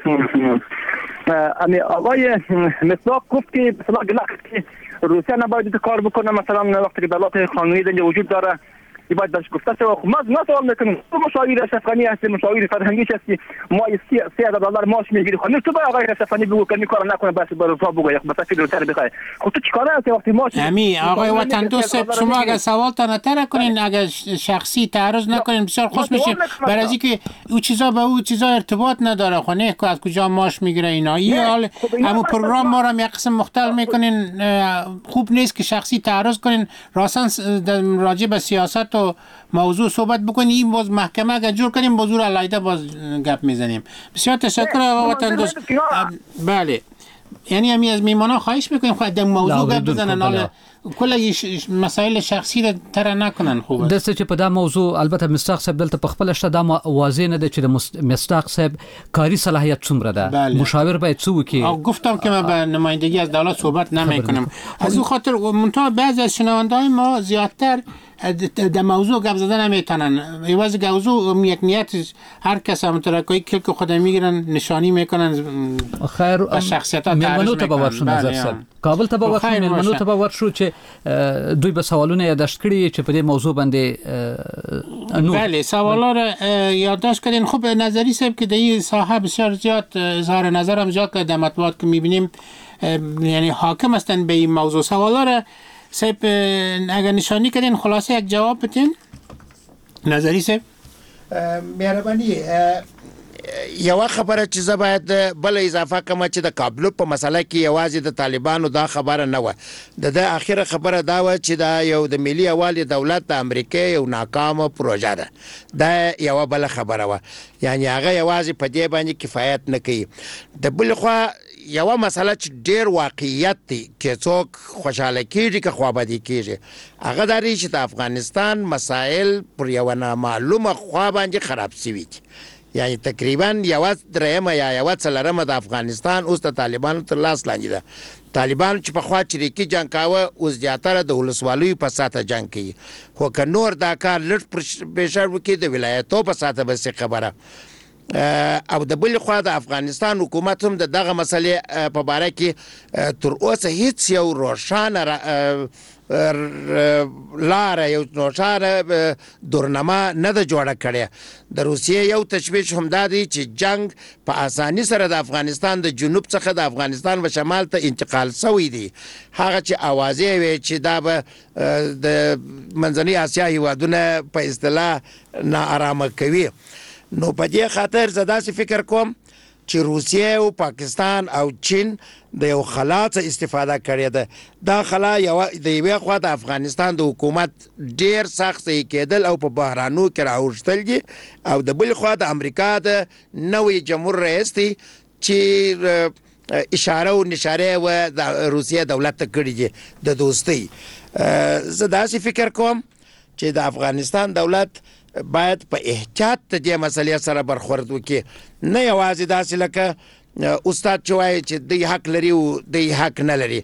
آقای مصداق گفت که مثلا گلخت که روسیه نباید کار بکنه، مثلا وقتی که دولت قانونی در وجود داره باید درش گفته شود. خب ما سوال میکنیم تو مشاور اشرف غنی هستی، مشاور فرهنگی هستی، ما $3000 معاش میگیری، خب تو به آقای اشرف غنی بگو که این کارو نکنه، بس برو تو بگو یک مسافر رو تر بخوای. خب تو چیکاره هستی وقتی معاش امی آقای وطن دوست شما اگه سوال تا نتر کنین، اگه شخصی تعرض نکنین بسیار خوش میشه، برای اینکه او چیزا به او چیزا ارتباط نداره. خب نه از کجا معاش میگیره اینا این حال همون پروگرام ما رو یک قسم مختل میکنین. خوب نیست که شخصی تعرض کنین، راستن راجع به سیاست و موضوع صحبت بکنیم. این باز محکمه اگه جور کنیم باز علایده باز گپ میزنیم. بسیار تشکر آقا وطن دوست. بله یعنی همی از میمانا خواهش میکنیم خواهد در موضوع گپ بزنن، حالا کل مسائل شخصی را تر نکنن. خوبه دسته چې په دا موضوع البته مصداق صاحب دلته په خپل شته دا واضح نه ده چې د مصداق صاحب کاری صلاحیت څومره ده. مشاور باید څه وکړي. گفتم که من به نمایندگی از دولت صحبت نمیکنم، از اون خاطر منتها بعضی از شنونده‌های ما زیادتر در موضوع گپ زدن نمیتونن. ایواز موضوع یک نیت هر کس هم ترکایی که خودم میگیرن نشانی میکنن خیر شخصیت ها میلمنو ته باور شو نظر صاحب کابل ته باور شو میلمنو ته باور شو چې دوی به سوالونه یادداشت کړي چې په دې موضوع باندې بله سوالا رو یادداشت کردین. خوب نظری صاحب که در این ساحه بسیار زیاد اظهار نظر هم زیاد که در مطبوعات که میبینیم یعنی حاکم هستن به این موضوع. سوالا رو صاحب اگر نشانی کردین خلاصه یک جواب بتین نظری صاحب. مهرباني یو خبره چې زه باید بل اضافه کوم چې د کابل په مسله کې یوازې د طالبانو دا خبره نه و، د اخیره خبره دا و چې دا یو د ملي یوالي دولت د امریکا یو ناکامه پروژه ده. دا یو بل خبره و، یعنی هغه یوازې په دې باندې کفایت نه کوي. د بل خوا یو مسله چې ډیر واقعیت دی کې څوک خوشاله کیږي که خوابدي کیږي، هغه دا دی چې د افغانستان مسائل پر یو نامعلومه خوا باندې خراب شوي. یعنی تقریبا یو درېمه یا یو څلورمه د افغانستان اوس د طالبانو تر لاس لاندې ده. طالبان چې په خوا چریکي جنگ کاوه اوس زیاتره د ولسوالیو په ساته جنگ کوي، خو که نور دا کار لږ پرېشر وکړي د ولایتو په ساته به خبره. او د بل خوا د افغانستان حکومت هم د دغه مسلې په باره کې تر اوسه هیڅ یو روښانه لاره یو روښانه دورنامه نه ده جوړه کړې. د روسیې یو تشویش هم دا دی چې جنگ په اساني سره د افغانستان د جنوب څخه د افغانستان و شمال ته انتقال شوی دی. هغه چې اوازې وي چې دا به د منځنۍ اسیا هیوادونه په اصطلاح ناارامه کوي. نو په دې خاطر زه داسې فکر کوم چې روسیه او پاکستان او چین د یو خلا څخه استفاده کړې ده. دا خلا یو د یوې خوا د افغانستان د حکومت ډیر سخت کېدل او په بحرانو کې راوښتل دي، او د بل خوا د امریکا د نوې جمهور رئیس دی چې اشاره و نشاره و د روسیه دولت ته کړې دي د دوستۍ. زه داسې فکر کوم چې د افغانستان دولت باید په احتیاط د دې مسلې سره برخورد وکړي، نه یوازې داسې لکه استاد چې وایي چې دی حق لري او دی حق نه لري.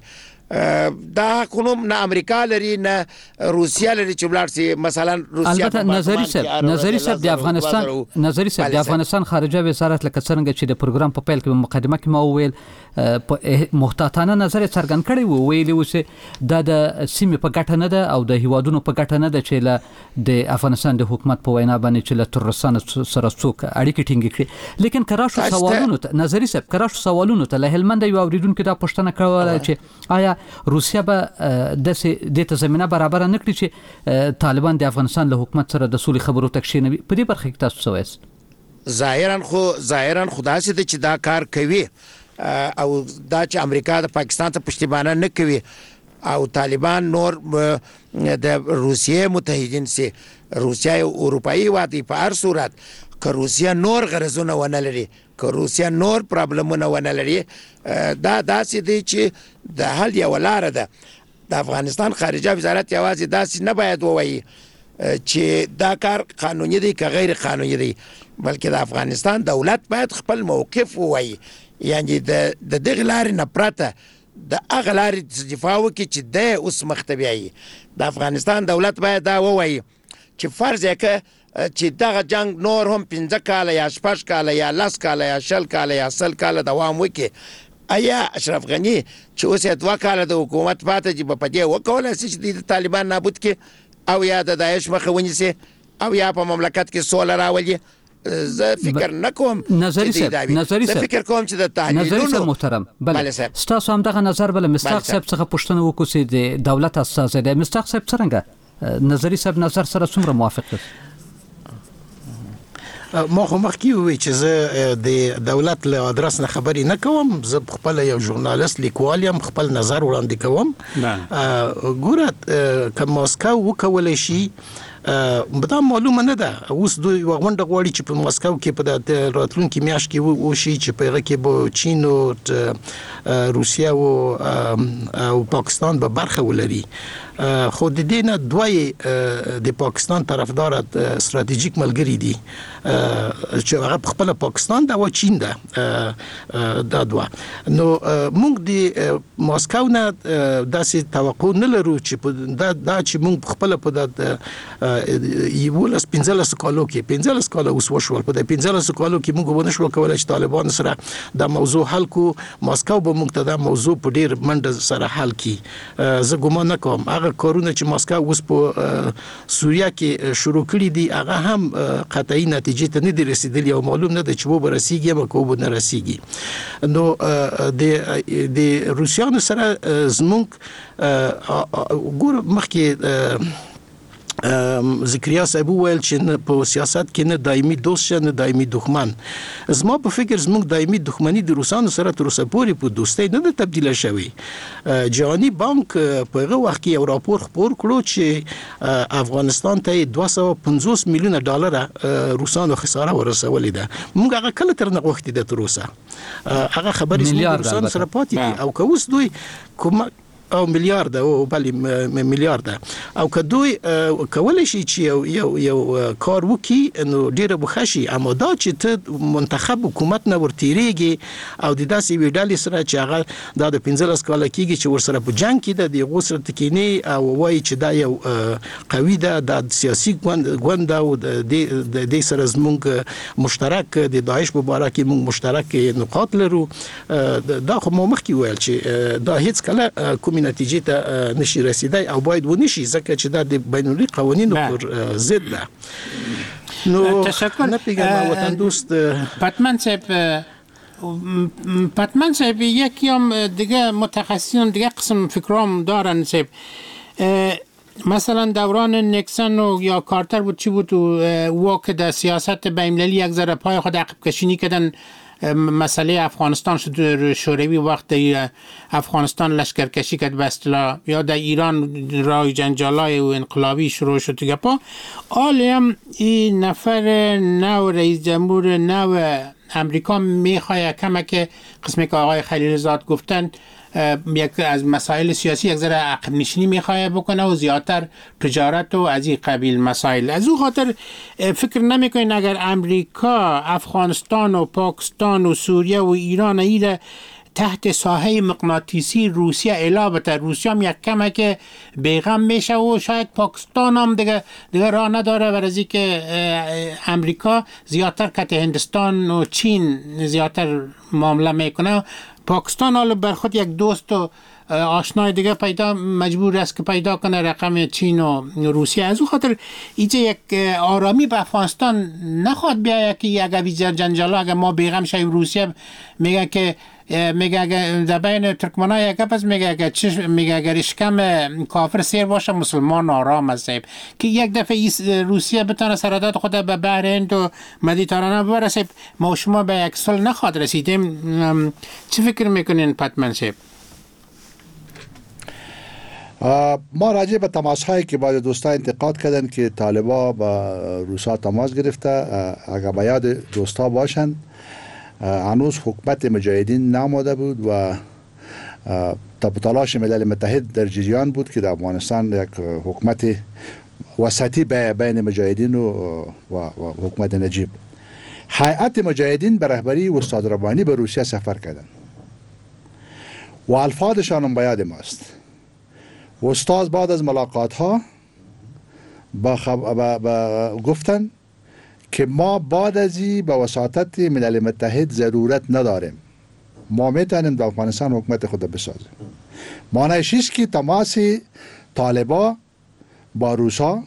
دا حقونم نه امریکا لري نه روسیا لري چې بلار سي مثلا روسیا البته نظری صاحب د افغانستان خارجه وزارت لکه څنګه چې د پروګرام په پیل کې مقدمه کې ما وویل محتاطانه نظر څرګند کړی وو ویلي و چې د سیمه په ګټه نه ده او د هیوادونو په ګټه نه ده چې د افغانستان د حکومت په وینا باندې چې له ترورستان سره څوک اړیکې ټینګ کړي لیکن کراشو سوالونو ته نظری صاحب کراشو سوالونو ته له هلمند یو اوریدونکو دا پوښتنه کوله چې آیا روسیا به د ته زمينه برابر نه کړي چې طالبان د افغانستان له حکومت سره د سولې خبرو تکشینوي په دې برخه کې تاسو څه وایي ظاهرا خدا سي چې دا کار کوي او دا چې امریکا د پاکستان ته پښتیبانه نه کوي او طالبان نور د روسیې متحدین سي روسیا او اروپאי وادي په هر صورت که روسیا نور غرضونه ونه لري که روسیا نور پرابلمونه ونه لري دا داسې دی چې د حل یو لار ده د افغانستان خارجه وزارت یوازې داسې نه باید ووایي چې دا کار قانوني دی که غیر قانوني دی بلکې د افغانستان دولت باید خپل موقف ووایي یعنی د دغه لارې نه پرته د هغه لارې دفاع وکړي چې د اوس مخته بیایي د افغانستان دولت باید دا ووایي چې فرض یې چې دغه جنگ نور هم 15 کاله یا 6 کاله یا 10 کاله یا 10 کاله یا 10 کاله دوام وکړي آیا اشرف غنی چې اوس 2 کاله د حکومت پاتې چې په دې وکولای شي چې د طالبان نابود کړي او یا د داعش مخه ونیسي او یا په مملکت کې سوله راولي زه فکر نکوم نظری صاحب فکر کوم چې د تحلیلونو نظری صاحب محترم بله ستاسو هم دغه نظر بل مستاق صاحب څخه پوښتنه وکړو چې د دولت اساس دی مستاق صاحب څنګه نظری صاحب نظر سره څومره موافق دی ما خو مخکې وی چې زه د دولت له ادرس نه خبرې نه کوم زه خپل یو ژورنالیست لیکوال یم خپل نظر وړاندې کوم ګوره که ماسکو وکولای شي دا معلومه نه ده اوس دوی غونډه غواړي چې په ماسکو کې په راتلونکي میاشت کې وشي چې په هغه کې به چین او روسیا او پاکستان به برخه ولري خو د دې نه دوی د پاکستان طرفدار استراتیژیک ملګری دي چې هغه خپل پاکستان دا و چین ده دا دوه نو موږ د ماسکو نه داسې توقع نه لرو چې دا چې موږ خپل په یولس 15 کالو کې 15 کاله اوس وشول په 15 کالو کې موږ ونه شو کولای چې طالبان سره دا موضوع حل کو ماسکو به موږ ته دا موضوع په ډیر منډه سره حل کی زه ګومان نه کوم هغه کارونه چې ماسکو اوس په سوریه کې شروع کړي دي هغه هم قطعي نتیجې ته نه دي رسیدلي او معلوم نه ده چې وو برسیږي او کو نه رسیږي نو د روسیانو سره زموږ ګور مخکې ذکریا صاحب ویل چې په سیاست کې نه دایمي دوست نه دایمي دښمن زما په فکر زموږ دایمي دښمنی د روسانو سره تر اوسه پورې په دوستۍ نه تبدیل شوی جهاني بانک په هغه وخت کې یو راپور خپور کړو چې افغانستان ته 250 میلیونه ډالر روسانو خساره ورسولې ده موږ هغه کله تر نه غوښتي ده تر اوسه هغه خبرې چې روسانو سره پاتې او که اوس دوی کوم او میلیارډ او بلې میلیارډ او که دوی کولای شي چې یو کار وکړي نو ډیره بخښي اما دا چې ته منتخب حکومت نه ورتیریږي او د داسې ویډالې سره چې هغه د 15 کال کېږي چې ورسره په جنگ کې د غوسر تکینی او وایي چې دا یو قوي ده د سیاسي ګوند او د دې سره زموږ مشترک د داعش په اړه کې موږ مشترک نقاط لرو دا خو مو مخکې ویل چې دا هیڅ کله کوم نتیجې ته نشي رسیدای او باید ونشي ځکه چې دا د بین المللي قوانینو پر ضد ده نو تشکر نه پیګم وطن دوست پتمن صاحب یکم دیگه متخصصین دیگه قسم فکرام دارن صاحب مثلا دوران نیکسون یا کارتر بود چی بود واقع در سیاست بین المللی یک ذره پای خود عقب کشینی کردن مسئله افغانستان شد شوروی وقت افغانستان لشکرکشی کرد به اصطلاح یا در ایران رای جنجالای و انقلابی شروع شد دیگه پا آلیم این نفر نو رئیس جمهور نو امریکا میخواه کمه که قسمی که آقای خلیلزاد گفتن یک از مسائل سیاسی یک ذره عقب نشینی میخواه بکنه و زیادتر تجارت و از این قبیل مسائل از او خاطر فکر نمیکنین اگر امریکا افغانستان و پاکستان و سوریه و ایران ایره تحت ساحه مغناطیسی روسیه اعلابه. روسیه هم یک کمه که بیغم میشه و شاید پاکستان هم دیگه راه نداره برای که امریکا زیادتر کت هندستان و چین زیادتر معامله میکنه. پاکستان حالا بر خود یک دوست و آشنای دیگه مجبور است که پیدا کنه رقم چین و روسیه. از اون خاطر اینجا یک آرامی به افغانستان نخواد بیاید که اگر جنجالا اگر ما بیغم شیم روسیه میگه که میگه در بین ترکمن ها یک پس میگه اگر اشکم کافر سیر باشه مسلمان آرام است که یک دفعه روسیه بتونه سرحدات خود به بحر هند و مدیترانه برسه. ما شما به یک صلح نخواد رسیدیم. چه فکر میکنین پتمن صاحب؟ ما راجع به تماس هایی که بعضی دوستا انتقاد کردن که طالبا با روسا تماس گرفته، اگر به یاد دوستا باشند هنوز حکومت مجاهدین ناماده بود و تلاش ملل متحد در جریان بود که در افغانستان یک حکومت وسطی بین مجاهدین و حکومت نجیب. هیئت مجاهدین به رهبری استاد ربانی به روسیه سفر کردند و الفاظشان هم به یاد ماست. استاد بعد از ملاقات ها گفتن که ما بعد از این به وساطت ملل متحد ضرورت نداریم، ما میتونیم در افغانستان حکومت خود بسازیم. معنیش است که تماس طالبا با روسا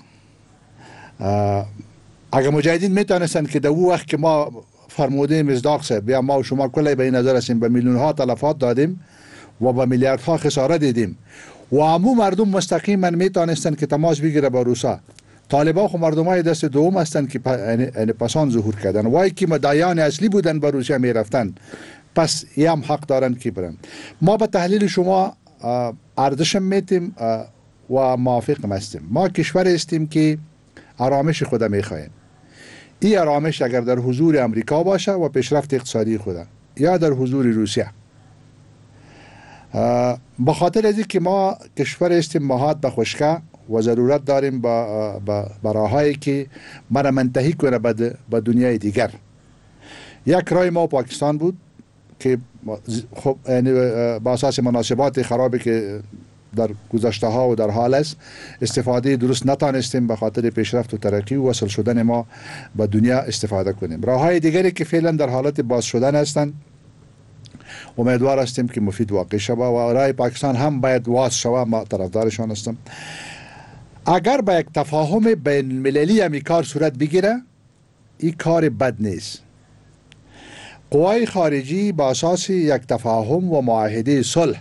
اگر مجاهدین میتونستن که در اون وقت که ما فرموده مصداق صاحب یا ما و شما کلی به این نظر هستیم به میلیون ها تلفات دادیم و به میلیاردها خسارت دیدیم و همو مردم مستقیما میتونستن که تماس بگیره با روسا. طالبان خو مردمای دست دوم هستند که پسان ظهور کردن، وای که مدعیان اصلی بودن با روسیه میرفتن، پس یه هم حق دارن که برن. ما به تحلیل شما ارزش میتیم و موافق هستیم. ما کشور هستیم که آرامش خود میخوایم. این آرامش اگر در حضور امریکا باشه و پیشرفت اقتصادی خود یا در حضور روسیه، به خاطر از که ما کشور هستیم محاط به خشکه و ضرورت داریم با راههایی که مرا منتهی کنه به دنیای دیگر. یک راه ما پاکستان بود که خب با اساس مناسبات خرابی که در گذشته ها و در حال است استفاده درست نتانستیم به خاطر پیشرفت و ترقی و وصل شدن ما به دنیا استفاده کنیم. راههای دیگری که فعلا در حالت باز شدن هستند، امیدوار هستیم که مفید واقع شود و راه پاکستان هم باید واز شود. ما طرفدارشان هستم. اگر با یک تفاهم بین المللی هم کار صورت بگیره، این کار بد نیست. قوای خارجی با اساس یک تفاهم و معاهده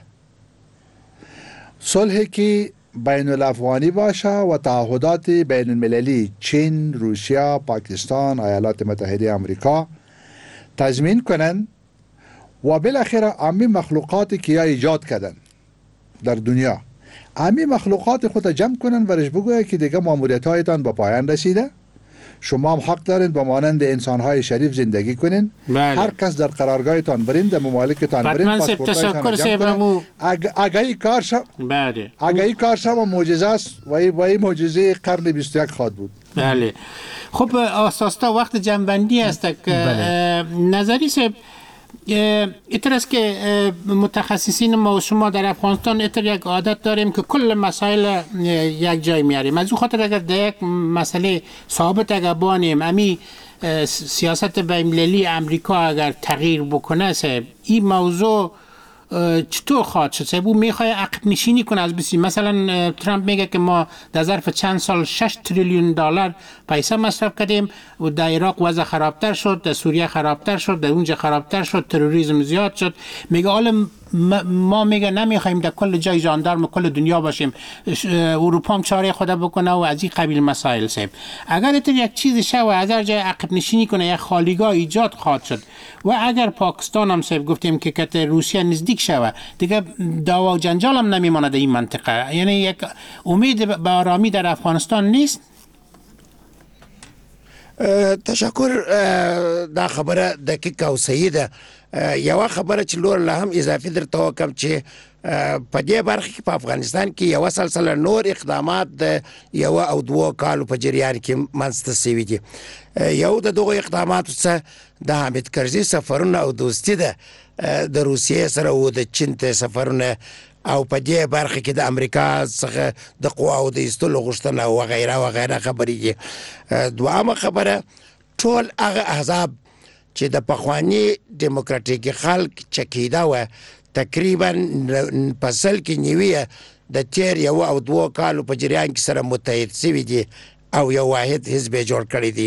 صلح که بین الافغانی باشه و تعهدات بین المللی چین، روسیه، پاکستان، ایالات متحده آمریکا تضمین کنن و بالاخره امی مخلوقاتی که ایجاد کردن در دنیا، امی مخلوقات خود جمع کنن و رش بگوید که دیگه ماموریت هایتان به پایان رسیده، شما هم حق دارین با مانند انسان های شریف زندگی کنین. بله. هر کس در قرارگاهتان برین، در ممالکتان برین، پاسپورتایتان جمع کنین. اگه این کار شد، بله، اگه این کار شد معجزه است و این معجزه قرن 21 خواهد بود. بله. خب اساسا وقت جنبندی است که نظری صاحب ایتر است که متخصصین ما و شما در افغانستان ایتر یک عادت داریم که کل مسائل یک جای میاریم. از اون خاطر اگر در یک مسئله ثابت اگر بانیم امی سیاست بین‌المللی امریکا اگر تغییر بکنه صاحب، این موضوع چطور خواهد شد صاحب؟ او میخواد عقب نشینی کنه از بسی. مثلا ترامپ میگه که ما در ظرف چند سال 6 تریلیون دلار پیسه مصرف کردیم و در عراق وضع خرابتر شد، در سوریه خرابتر شد، در اونجا خرابتر شد، تروریسم زیاد شد. میگه حالا ما میگه نمیخوایم در کل جای ژاندارم کل دنیا باشیم، اروپا هم چاره خود بکنه و از این قبیل مسائل صاحب. اگر تو یک چیزی شه و از هر جای عقب نشینی کنه یک خالیگاه ایجاد خواهد شد و اگر پاکستان هم صاحب گفتیم که کت روسیه نزدیک شود دیگه دعوا و جنجال هم نمیماند در این منطقه. یعنی یک امید به آرامی در افغانستان نیست. تشکر. دا خبره دقیقه او صحیح ده. یو خبره چې لور له هم اضافي درته وکم چې په دې برخه کې په افغانستان کې یو سلسله نور اقدامات د یو او دوه کالو په جریان کې منځته شوي دي. یو د دغه اقداماتو څخه د حامد کرزي سفرونه او دوستي ده د روسیې سره او د چین ته سفرونه او په دې برخه کې د امریکا څخه د قواو د ایستلو غوښتنه او غیره و غیره خبرې دي. دوامه خبره ټول هغه احزاب چې د پخوانی دیموکراتیک خلک چکیده و تقریبا په سل کې نیویه د تیر یو او دوه کالو په جریان کې سره متحد شوي دي او یو واحد حزب جوړ کړی دی.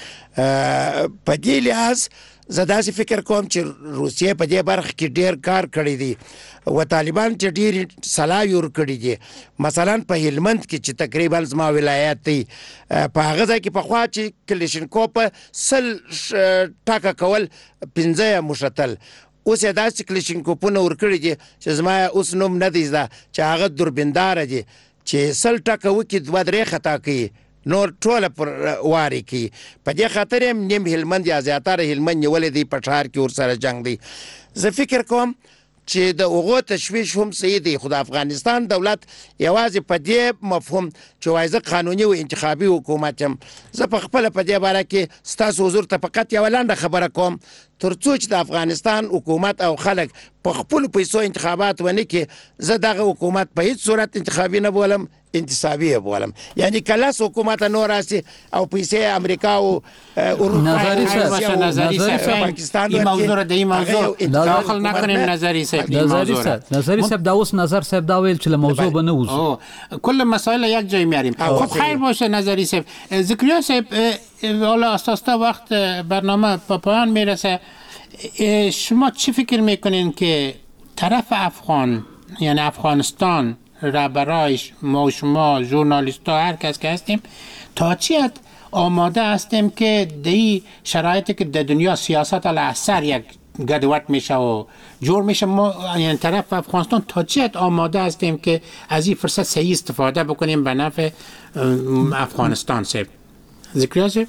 په دې لحاظ زه داسې فکر کوم چې روسیې په دې برخه کې ډیر کار کړی دی و طالبان چې ډیر سلاوي ورکړي دي. مثلا په هلمند کې چې تقریبا زما ولایت دی په هغه ځای کې پخوا چې کلیشنکوف سل ټاکه کول 15 مشتل اوس یې داسې کلیشنکوفونه ورکړي دي چې زما اوس نوم نه دی زده چې هغه دوربیندار دي چې سل ټاکه وکړي 2-3 خطا کوي نور ټوله پر واري کوي. په دې خاطر هم نیم هلمند یا زیاتره هلمند نیولې دی په ښار کې ورسره جنګ دی. زه فکر کوم چې د هغو تشویش هم صحیح دی خو د افغانستان دولت یوازې په دې مفهوم چې وایي زه قانوني و انتخابي حکومت یم. زه په خپله په دې باره کې ستاسو حضور ته فقط یوه لنډه خبره کوم تر څو چې د افغانستان حکومت او خلک په خپلو پیسو انتخابات ونه کړي زه دغه حکومت په هیڅ صورت انتخابي نه بولم انتصابي بولم. یعنی کلاس حکومت نور راسي او پیسې امریکا او اروپا نظری صاحب این موضوع رو در این موضوع داخل نکنیم. نظری صاحب دا اوس نظر صاحب دا ویل چې موضوع به نه وځو کل مسائل یک جای میاریم. خب خیر باشه نظری صاحب. ذکریا صاحب حالا اساسا وقت برنامه به پایان میرسه شما چی فکر میکنین که طرف افغان یعنی افغانستان رهبرایش ما شما ژورنالیست ها هر کس که هستیم تا چی آماده هستیم که دی شرایطی که در دنیا سیاست علی اثر یک گدوت میشه و جور میشه ما یعنی طرف افغانستان تا چی آماده هستیم که از این فرصت صحیح استفاده بکنیم به نفع افغانستان صاحب. ذکریا صاحب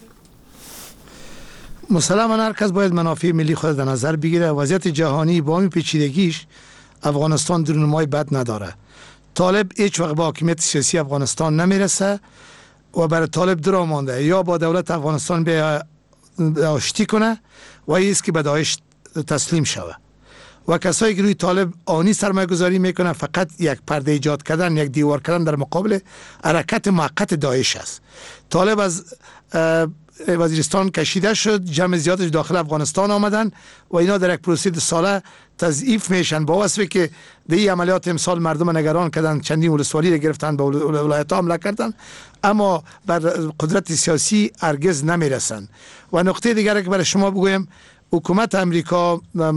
مسلما هر کس باید منافع ملی خود در نظر بگیره. وضعیت جهانی با این پیچیدگیش افغانستان درونمای بد نداره. طالب هیچ وقت با حاکمیت سیاسی افغانستان نمیرسه و برای طالب درا مانده یا با دولت افغانستان به آشتی کنه و یا است که به داعش تسلیم شوه. و کسایی که روی طالب آنی سرمایه گذاری میکنه فقط یک پرده ایجاد کردن یک دیوار کردن در مقابل حرکت موقت داعش است. طالب از وزیرستان کشیده شد، جمع زیادش داخل افغانستان آمدن و اینا در یک پروسه ساله تضعیف میشن با وصفی که دی عملیات امسال مردم نگران کردن، چندین ولسوالی را گرفتن، به ولایت حمله کردن، اما بر قدرت سیاسی هرگز نمیرسن. و نقطه دیگر که برای شما بگویم حکومت امریکا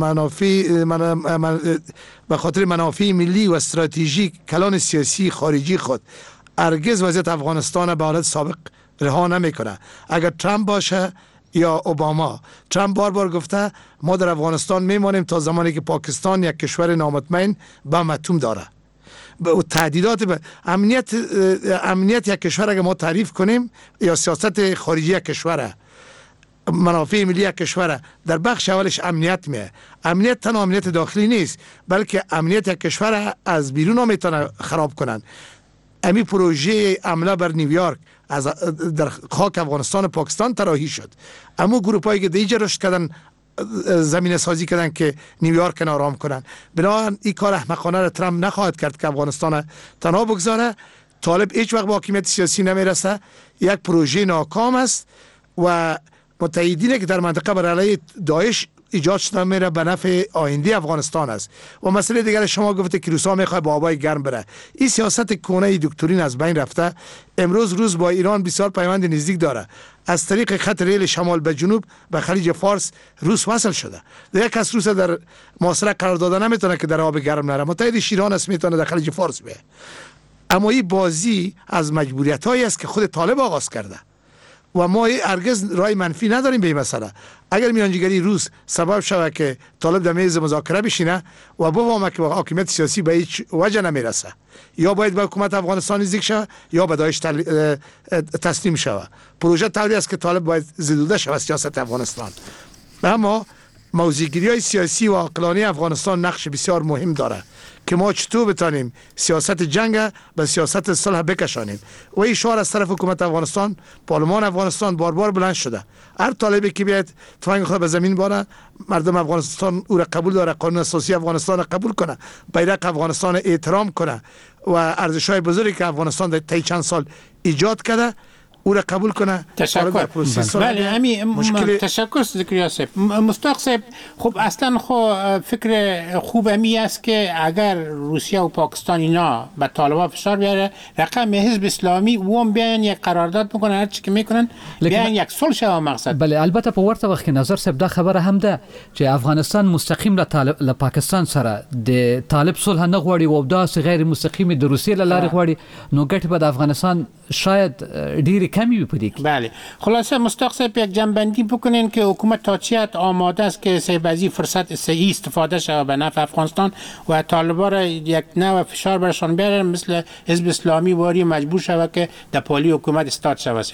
به خاطر منافع ملی و استراتژیک کلان سیاسی خارجی خود هرگز وضعیت افغانستان به حالت سابق رها نمیکنه. اگر ترامپ باشه یا اوباما، ترامپ بار گفته ما در افغانستان میمانیم تا زمانی که پاکستان یک کشور نامطمئن به متوم داره. و تهدیدات به امنیت یک کشور اگر ما تعریف کنیم یا سیاست خارجی یک کشور، منافع ملی یک کشور در بخش اولش امنیت میه. امنیت تنها امنیت داخلی نیست بلکه امنیت یک کشور از بیرون هم میتونه خراب کنن. امی پروژه حمله بر نیویورک از در خاک افغانستان و پاکستان طراحی شد. اما گروپایی که دیگه رشد کردن زمینه سازی کردن که نیویورک نارام کنن. بنابراین این کار احمقانه را ترامپ نخواهد کرد که افغانستان تنها بگذاره. طالب هیچ وقت با حاکمیت سیاسی نمیرسه. یک پروژه ناکام است و متحدینه که در منطقه بر علیه داعش ایجاد شده میره به نفع آینده افغانستان است. و مسئله دیگر شما گفته که روسا میخواد با آبای گرم بره. این سیاست کهنه دکترین از بین رفته. امروز روز با ایران بسیار پیوند نزدیک داره. از طریق خط ریل شمال به جنوب به خلیج فارس روس وصل شده. یک کس روس در محاصره قرار داده نمیتونه که در آب گرم نره. متحد ایران است میتونه در خلیج فارس بیه. اما این بازی از مجبوریت هایی است که خود طالب آغاز کرده. و ما هرگز رای منفی نداریم به این مسئله. اگر میانجیگری روس سبب شود که طالب در میز مذاکره بشینه و بفهمه که حاکمیت سیاسی به هیچ وجه نمیرسه، یا باید به حکومت افغانستان نزدیک شود یا به داعش تسلیم شود. پروژه طوری است که طالب باید زدوده شود سیاست افغانستان. اما موضع‌گیری‌های سیاسی و عاقلانه افغانستان نقش بسیار مهم داره که ما چطور بتانیم سیاست جنگ به سیاست صلح بکشانیم و این شعار از طرف حکومت افغانستان، پارلمان افغانستان بار بار بلند شده. هر طالبی که بیاد تفنگ خود به زمین باره، مردم افغانستان او را قبول داره، قانون اساسی افغانستان را قبول کنه، بیرق افغانستان احترام کنه و ارزش‌های بزرگی که افغانستان در طی چند سال ایجاد کرده او را قبول کنه. تشکر. بله امی تشکر ذکریا صاحب. مصداق صاحب خب اصلا فکر خوب امی است که اگر روسیه و پاکستان اینا به طالبان فشار بیاره، رقم حزب اسلامی و هم بیان یک قرارداد بکنن، هر چی که میکنن بیان یک صلح شوه مقصد. بله البته په ورته وخت کې نظر صاحب دا خبره هم ده چې افغانستان مستقیم له پاکستان سره د طالب صلح نه غواړي او داسې غیر مستقیم د روسیې له لارې غواړي، نو ګټه به د افغانستان شاید ډیری کمی بپدی. بله خلاصه مصداق صاحب یک جنبندی بکنین که حکومت تا چیت آماده است که سه‌بازی فرصت صحیح استفاده شود به نفع افغانستان و طالبان را یک نوع فشار برشان بیاره مثل حزب اسلامی واری مجبور شود که در پالی حکومت استاد شود.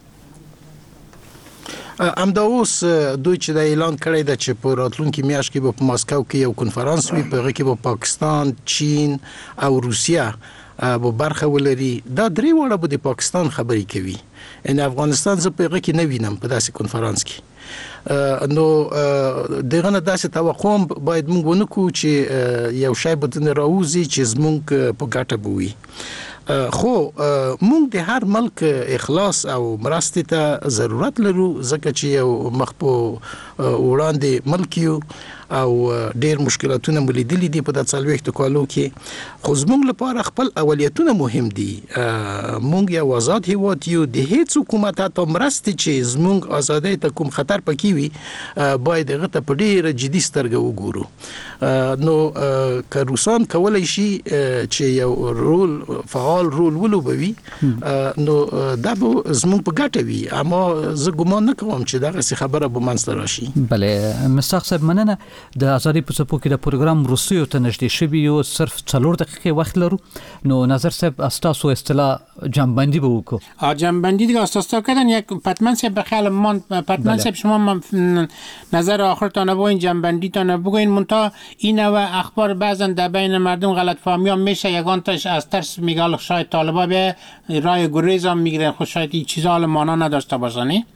امدا اوس دوی چې د اعلان کړی د چې په راتلونکي میاشت کې په ماسکو کې یو کنفرانس وي په هغه کې به پاکستان، چین او روسیه به برخه ولري. دا درې وړه به د پاکستان خبرې کوي. ان افغانستان زه په هغه کې نه وینم په داسې کنفرانس کې. نو دغه نه داسې توقع باید موږ ونه کوو چې یو شی به دنه راوځي چې زموږ په ګټه به وي. خو موږ د هر ملک اخلاص او مرستې ته ضرورت لرو ځکه چې یو مخ په وړاندې ملک یو او ډېر مشکلاتونه ملیدلې دي په د 40 کالو کې. خو زموږ لپاره خپل اولویتونه مهم دي. موږ یو آزاد هیواد یو، د هیڅ حکومت ته مرستې چې زموږ ازادۍ ته کوم خطر پکې وي باید هغه ته په ډېره جدي سترګه وګورو. نو که روسان کولی شي چې یو رول فعال رول ولوبوي نو دا به زموږ په ګټه وي، اما زه ګمان نه کوم چې دغه خبره به منځته راشي. بله مصداق صاحب مننه. د ازادي په څپو کې د پروګرام روسیو ته نږدې شوي یو صرف 4 دقیقې وخت لرو، نو نظر صاحب استاسو اصطلاح جنبندی به وکړو. جنبندی دیگه استاسو کردن یک پتمن صاحب بخیال من پتمن صاحب شما نظر آخرتان بگوین، جنبندی تان بگوین. منتها این و اخبار بعضا در بین مردم غلط فهمی ها میشه، یگان تاش از ترس میگه شاید طالبا به رای گریز هم میگیرن، خود شاید این چیزا مانا نداشته باشنی.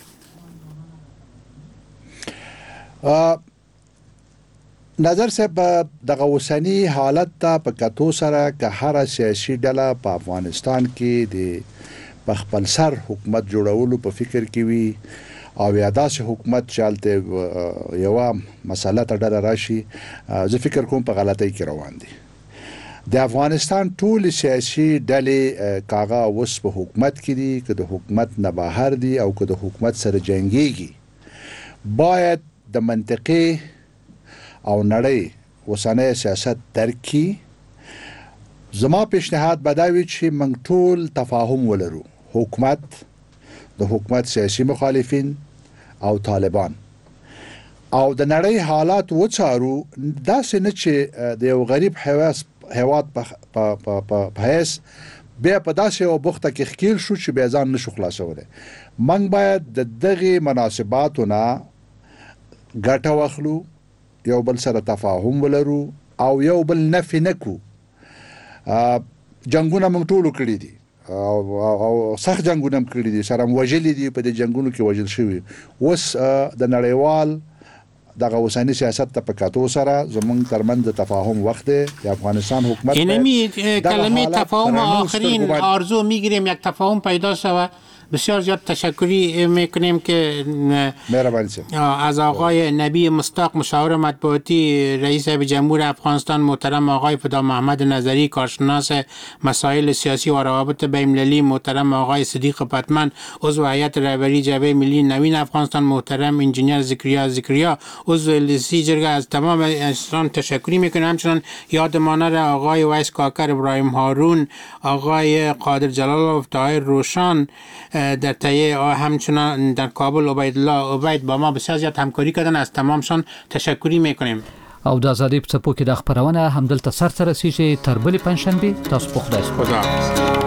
نظر صاحب دغه اوسنی حالت ته په کتو سره که هر سیاسي ډله په افغانستان کې د خپل سر حکومت جوړولو په فکر کې وي او یا داسې حکومت چالته یو مسله ته ډله راشي، زه فکر کوم په غلطۍ کې روان دي. د افغانستان ټول سیاسي ډلې کاغه اوس په حکومت کې دي، که د حکومت نه بهر دي او که د حکومت سره جنگيږي، باید د منطقي او نړۍ وسانه سیاست درک کی. زما پیشنهاد بداوی چې موږ ټول تفاهم ولرو، حکومت، د حکومت سیاسي مخالفین او طالبان، او د نړۍ حالات وڅارو. داسې نه چې د یو غریب هیواد په حیث بیا په داسې یو بوخته کې ښکیل شو چې بیا ځان نشو خلاصولی. موږ باید د دغې مناسباتو نه ګټه واخلو، یو بل سره تفاهم ولرو او یو بل نفي نکو. جنگونه موږ ټول کړی دي او سخت جنگونه هم کړی دي، سره وژلي دي، په دې جنگونو کې وژل شوي. اوس د نړیوال دغه اوسنی سیاست ته په کاتو سره زمونږ ترمنځ د تفاهم وخت دی. د افغانستان حکومت اینمی کلمه تفاهم آخرین آرزو میگیریم یک تفاهم پیدا شود. بسیار زیاد تشکری میکنیم که از آقای نبی مصداق مشاور مطبوعاتی رئیس جمهور افغانستان، محترم آقای فدا محمد نظری کارشناس مسائل سیاسی و روابط بین‌المللی، محترم آقای صدیق پتمن عضو هیئت رهبری جبهه ملی نوین افغانستان، محترم انجینیر ذکریا عضو لسی جرگه، از تمام انسان تشکری میکنیم. همچنان یادمان را آقای ویس کاکر، ابراهیم هارون، آقای قادر جلالov، طاهر روشن در تایید، همچنان در کابل عبید با ما بسیار زیاد همکاری کردن. از تمامشان تشکری میکنیم. او د ازادي په څپو کې د خبرونه همدلته سر ته رسیږي. تر بلې پنځشنبه تاسو په خدای سپارم.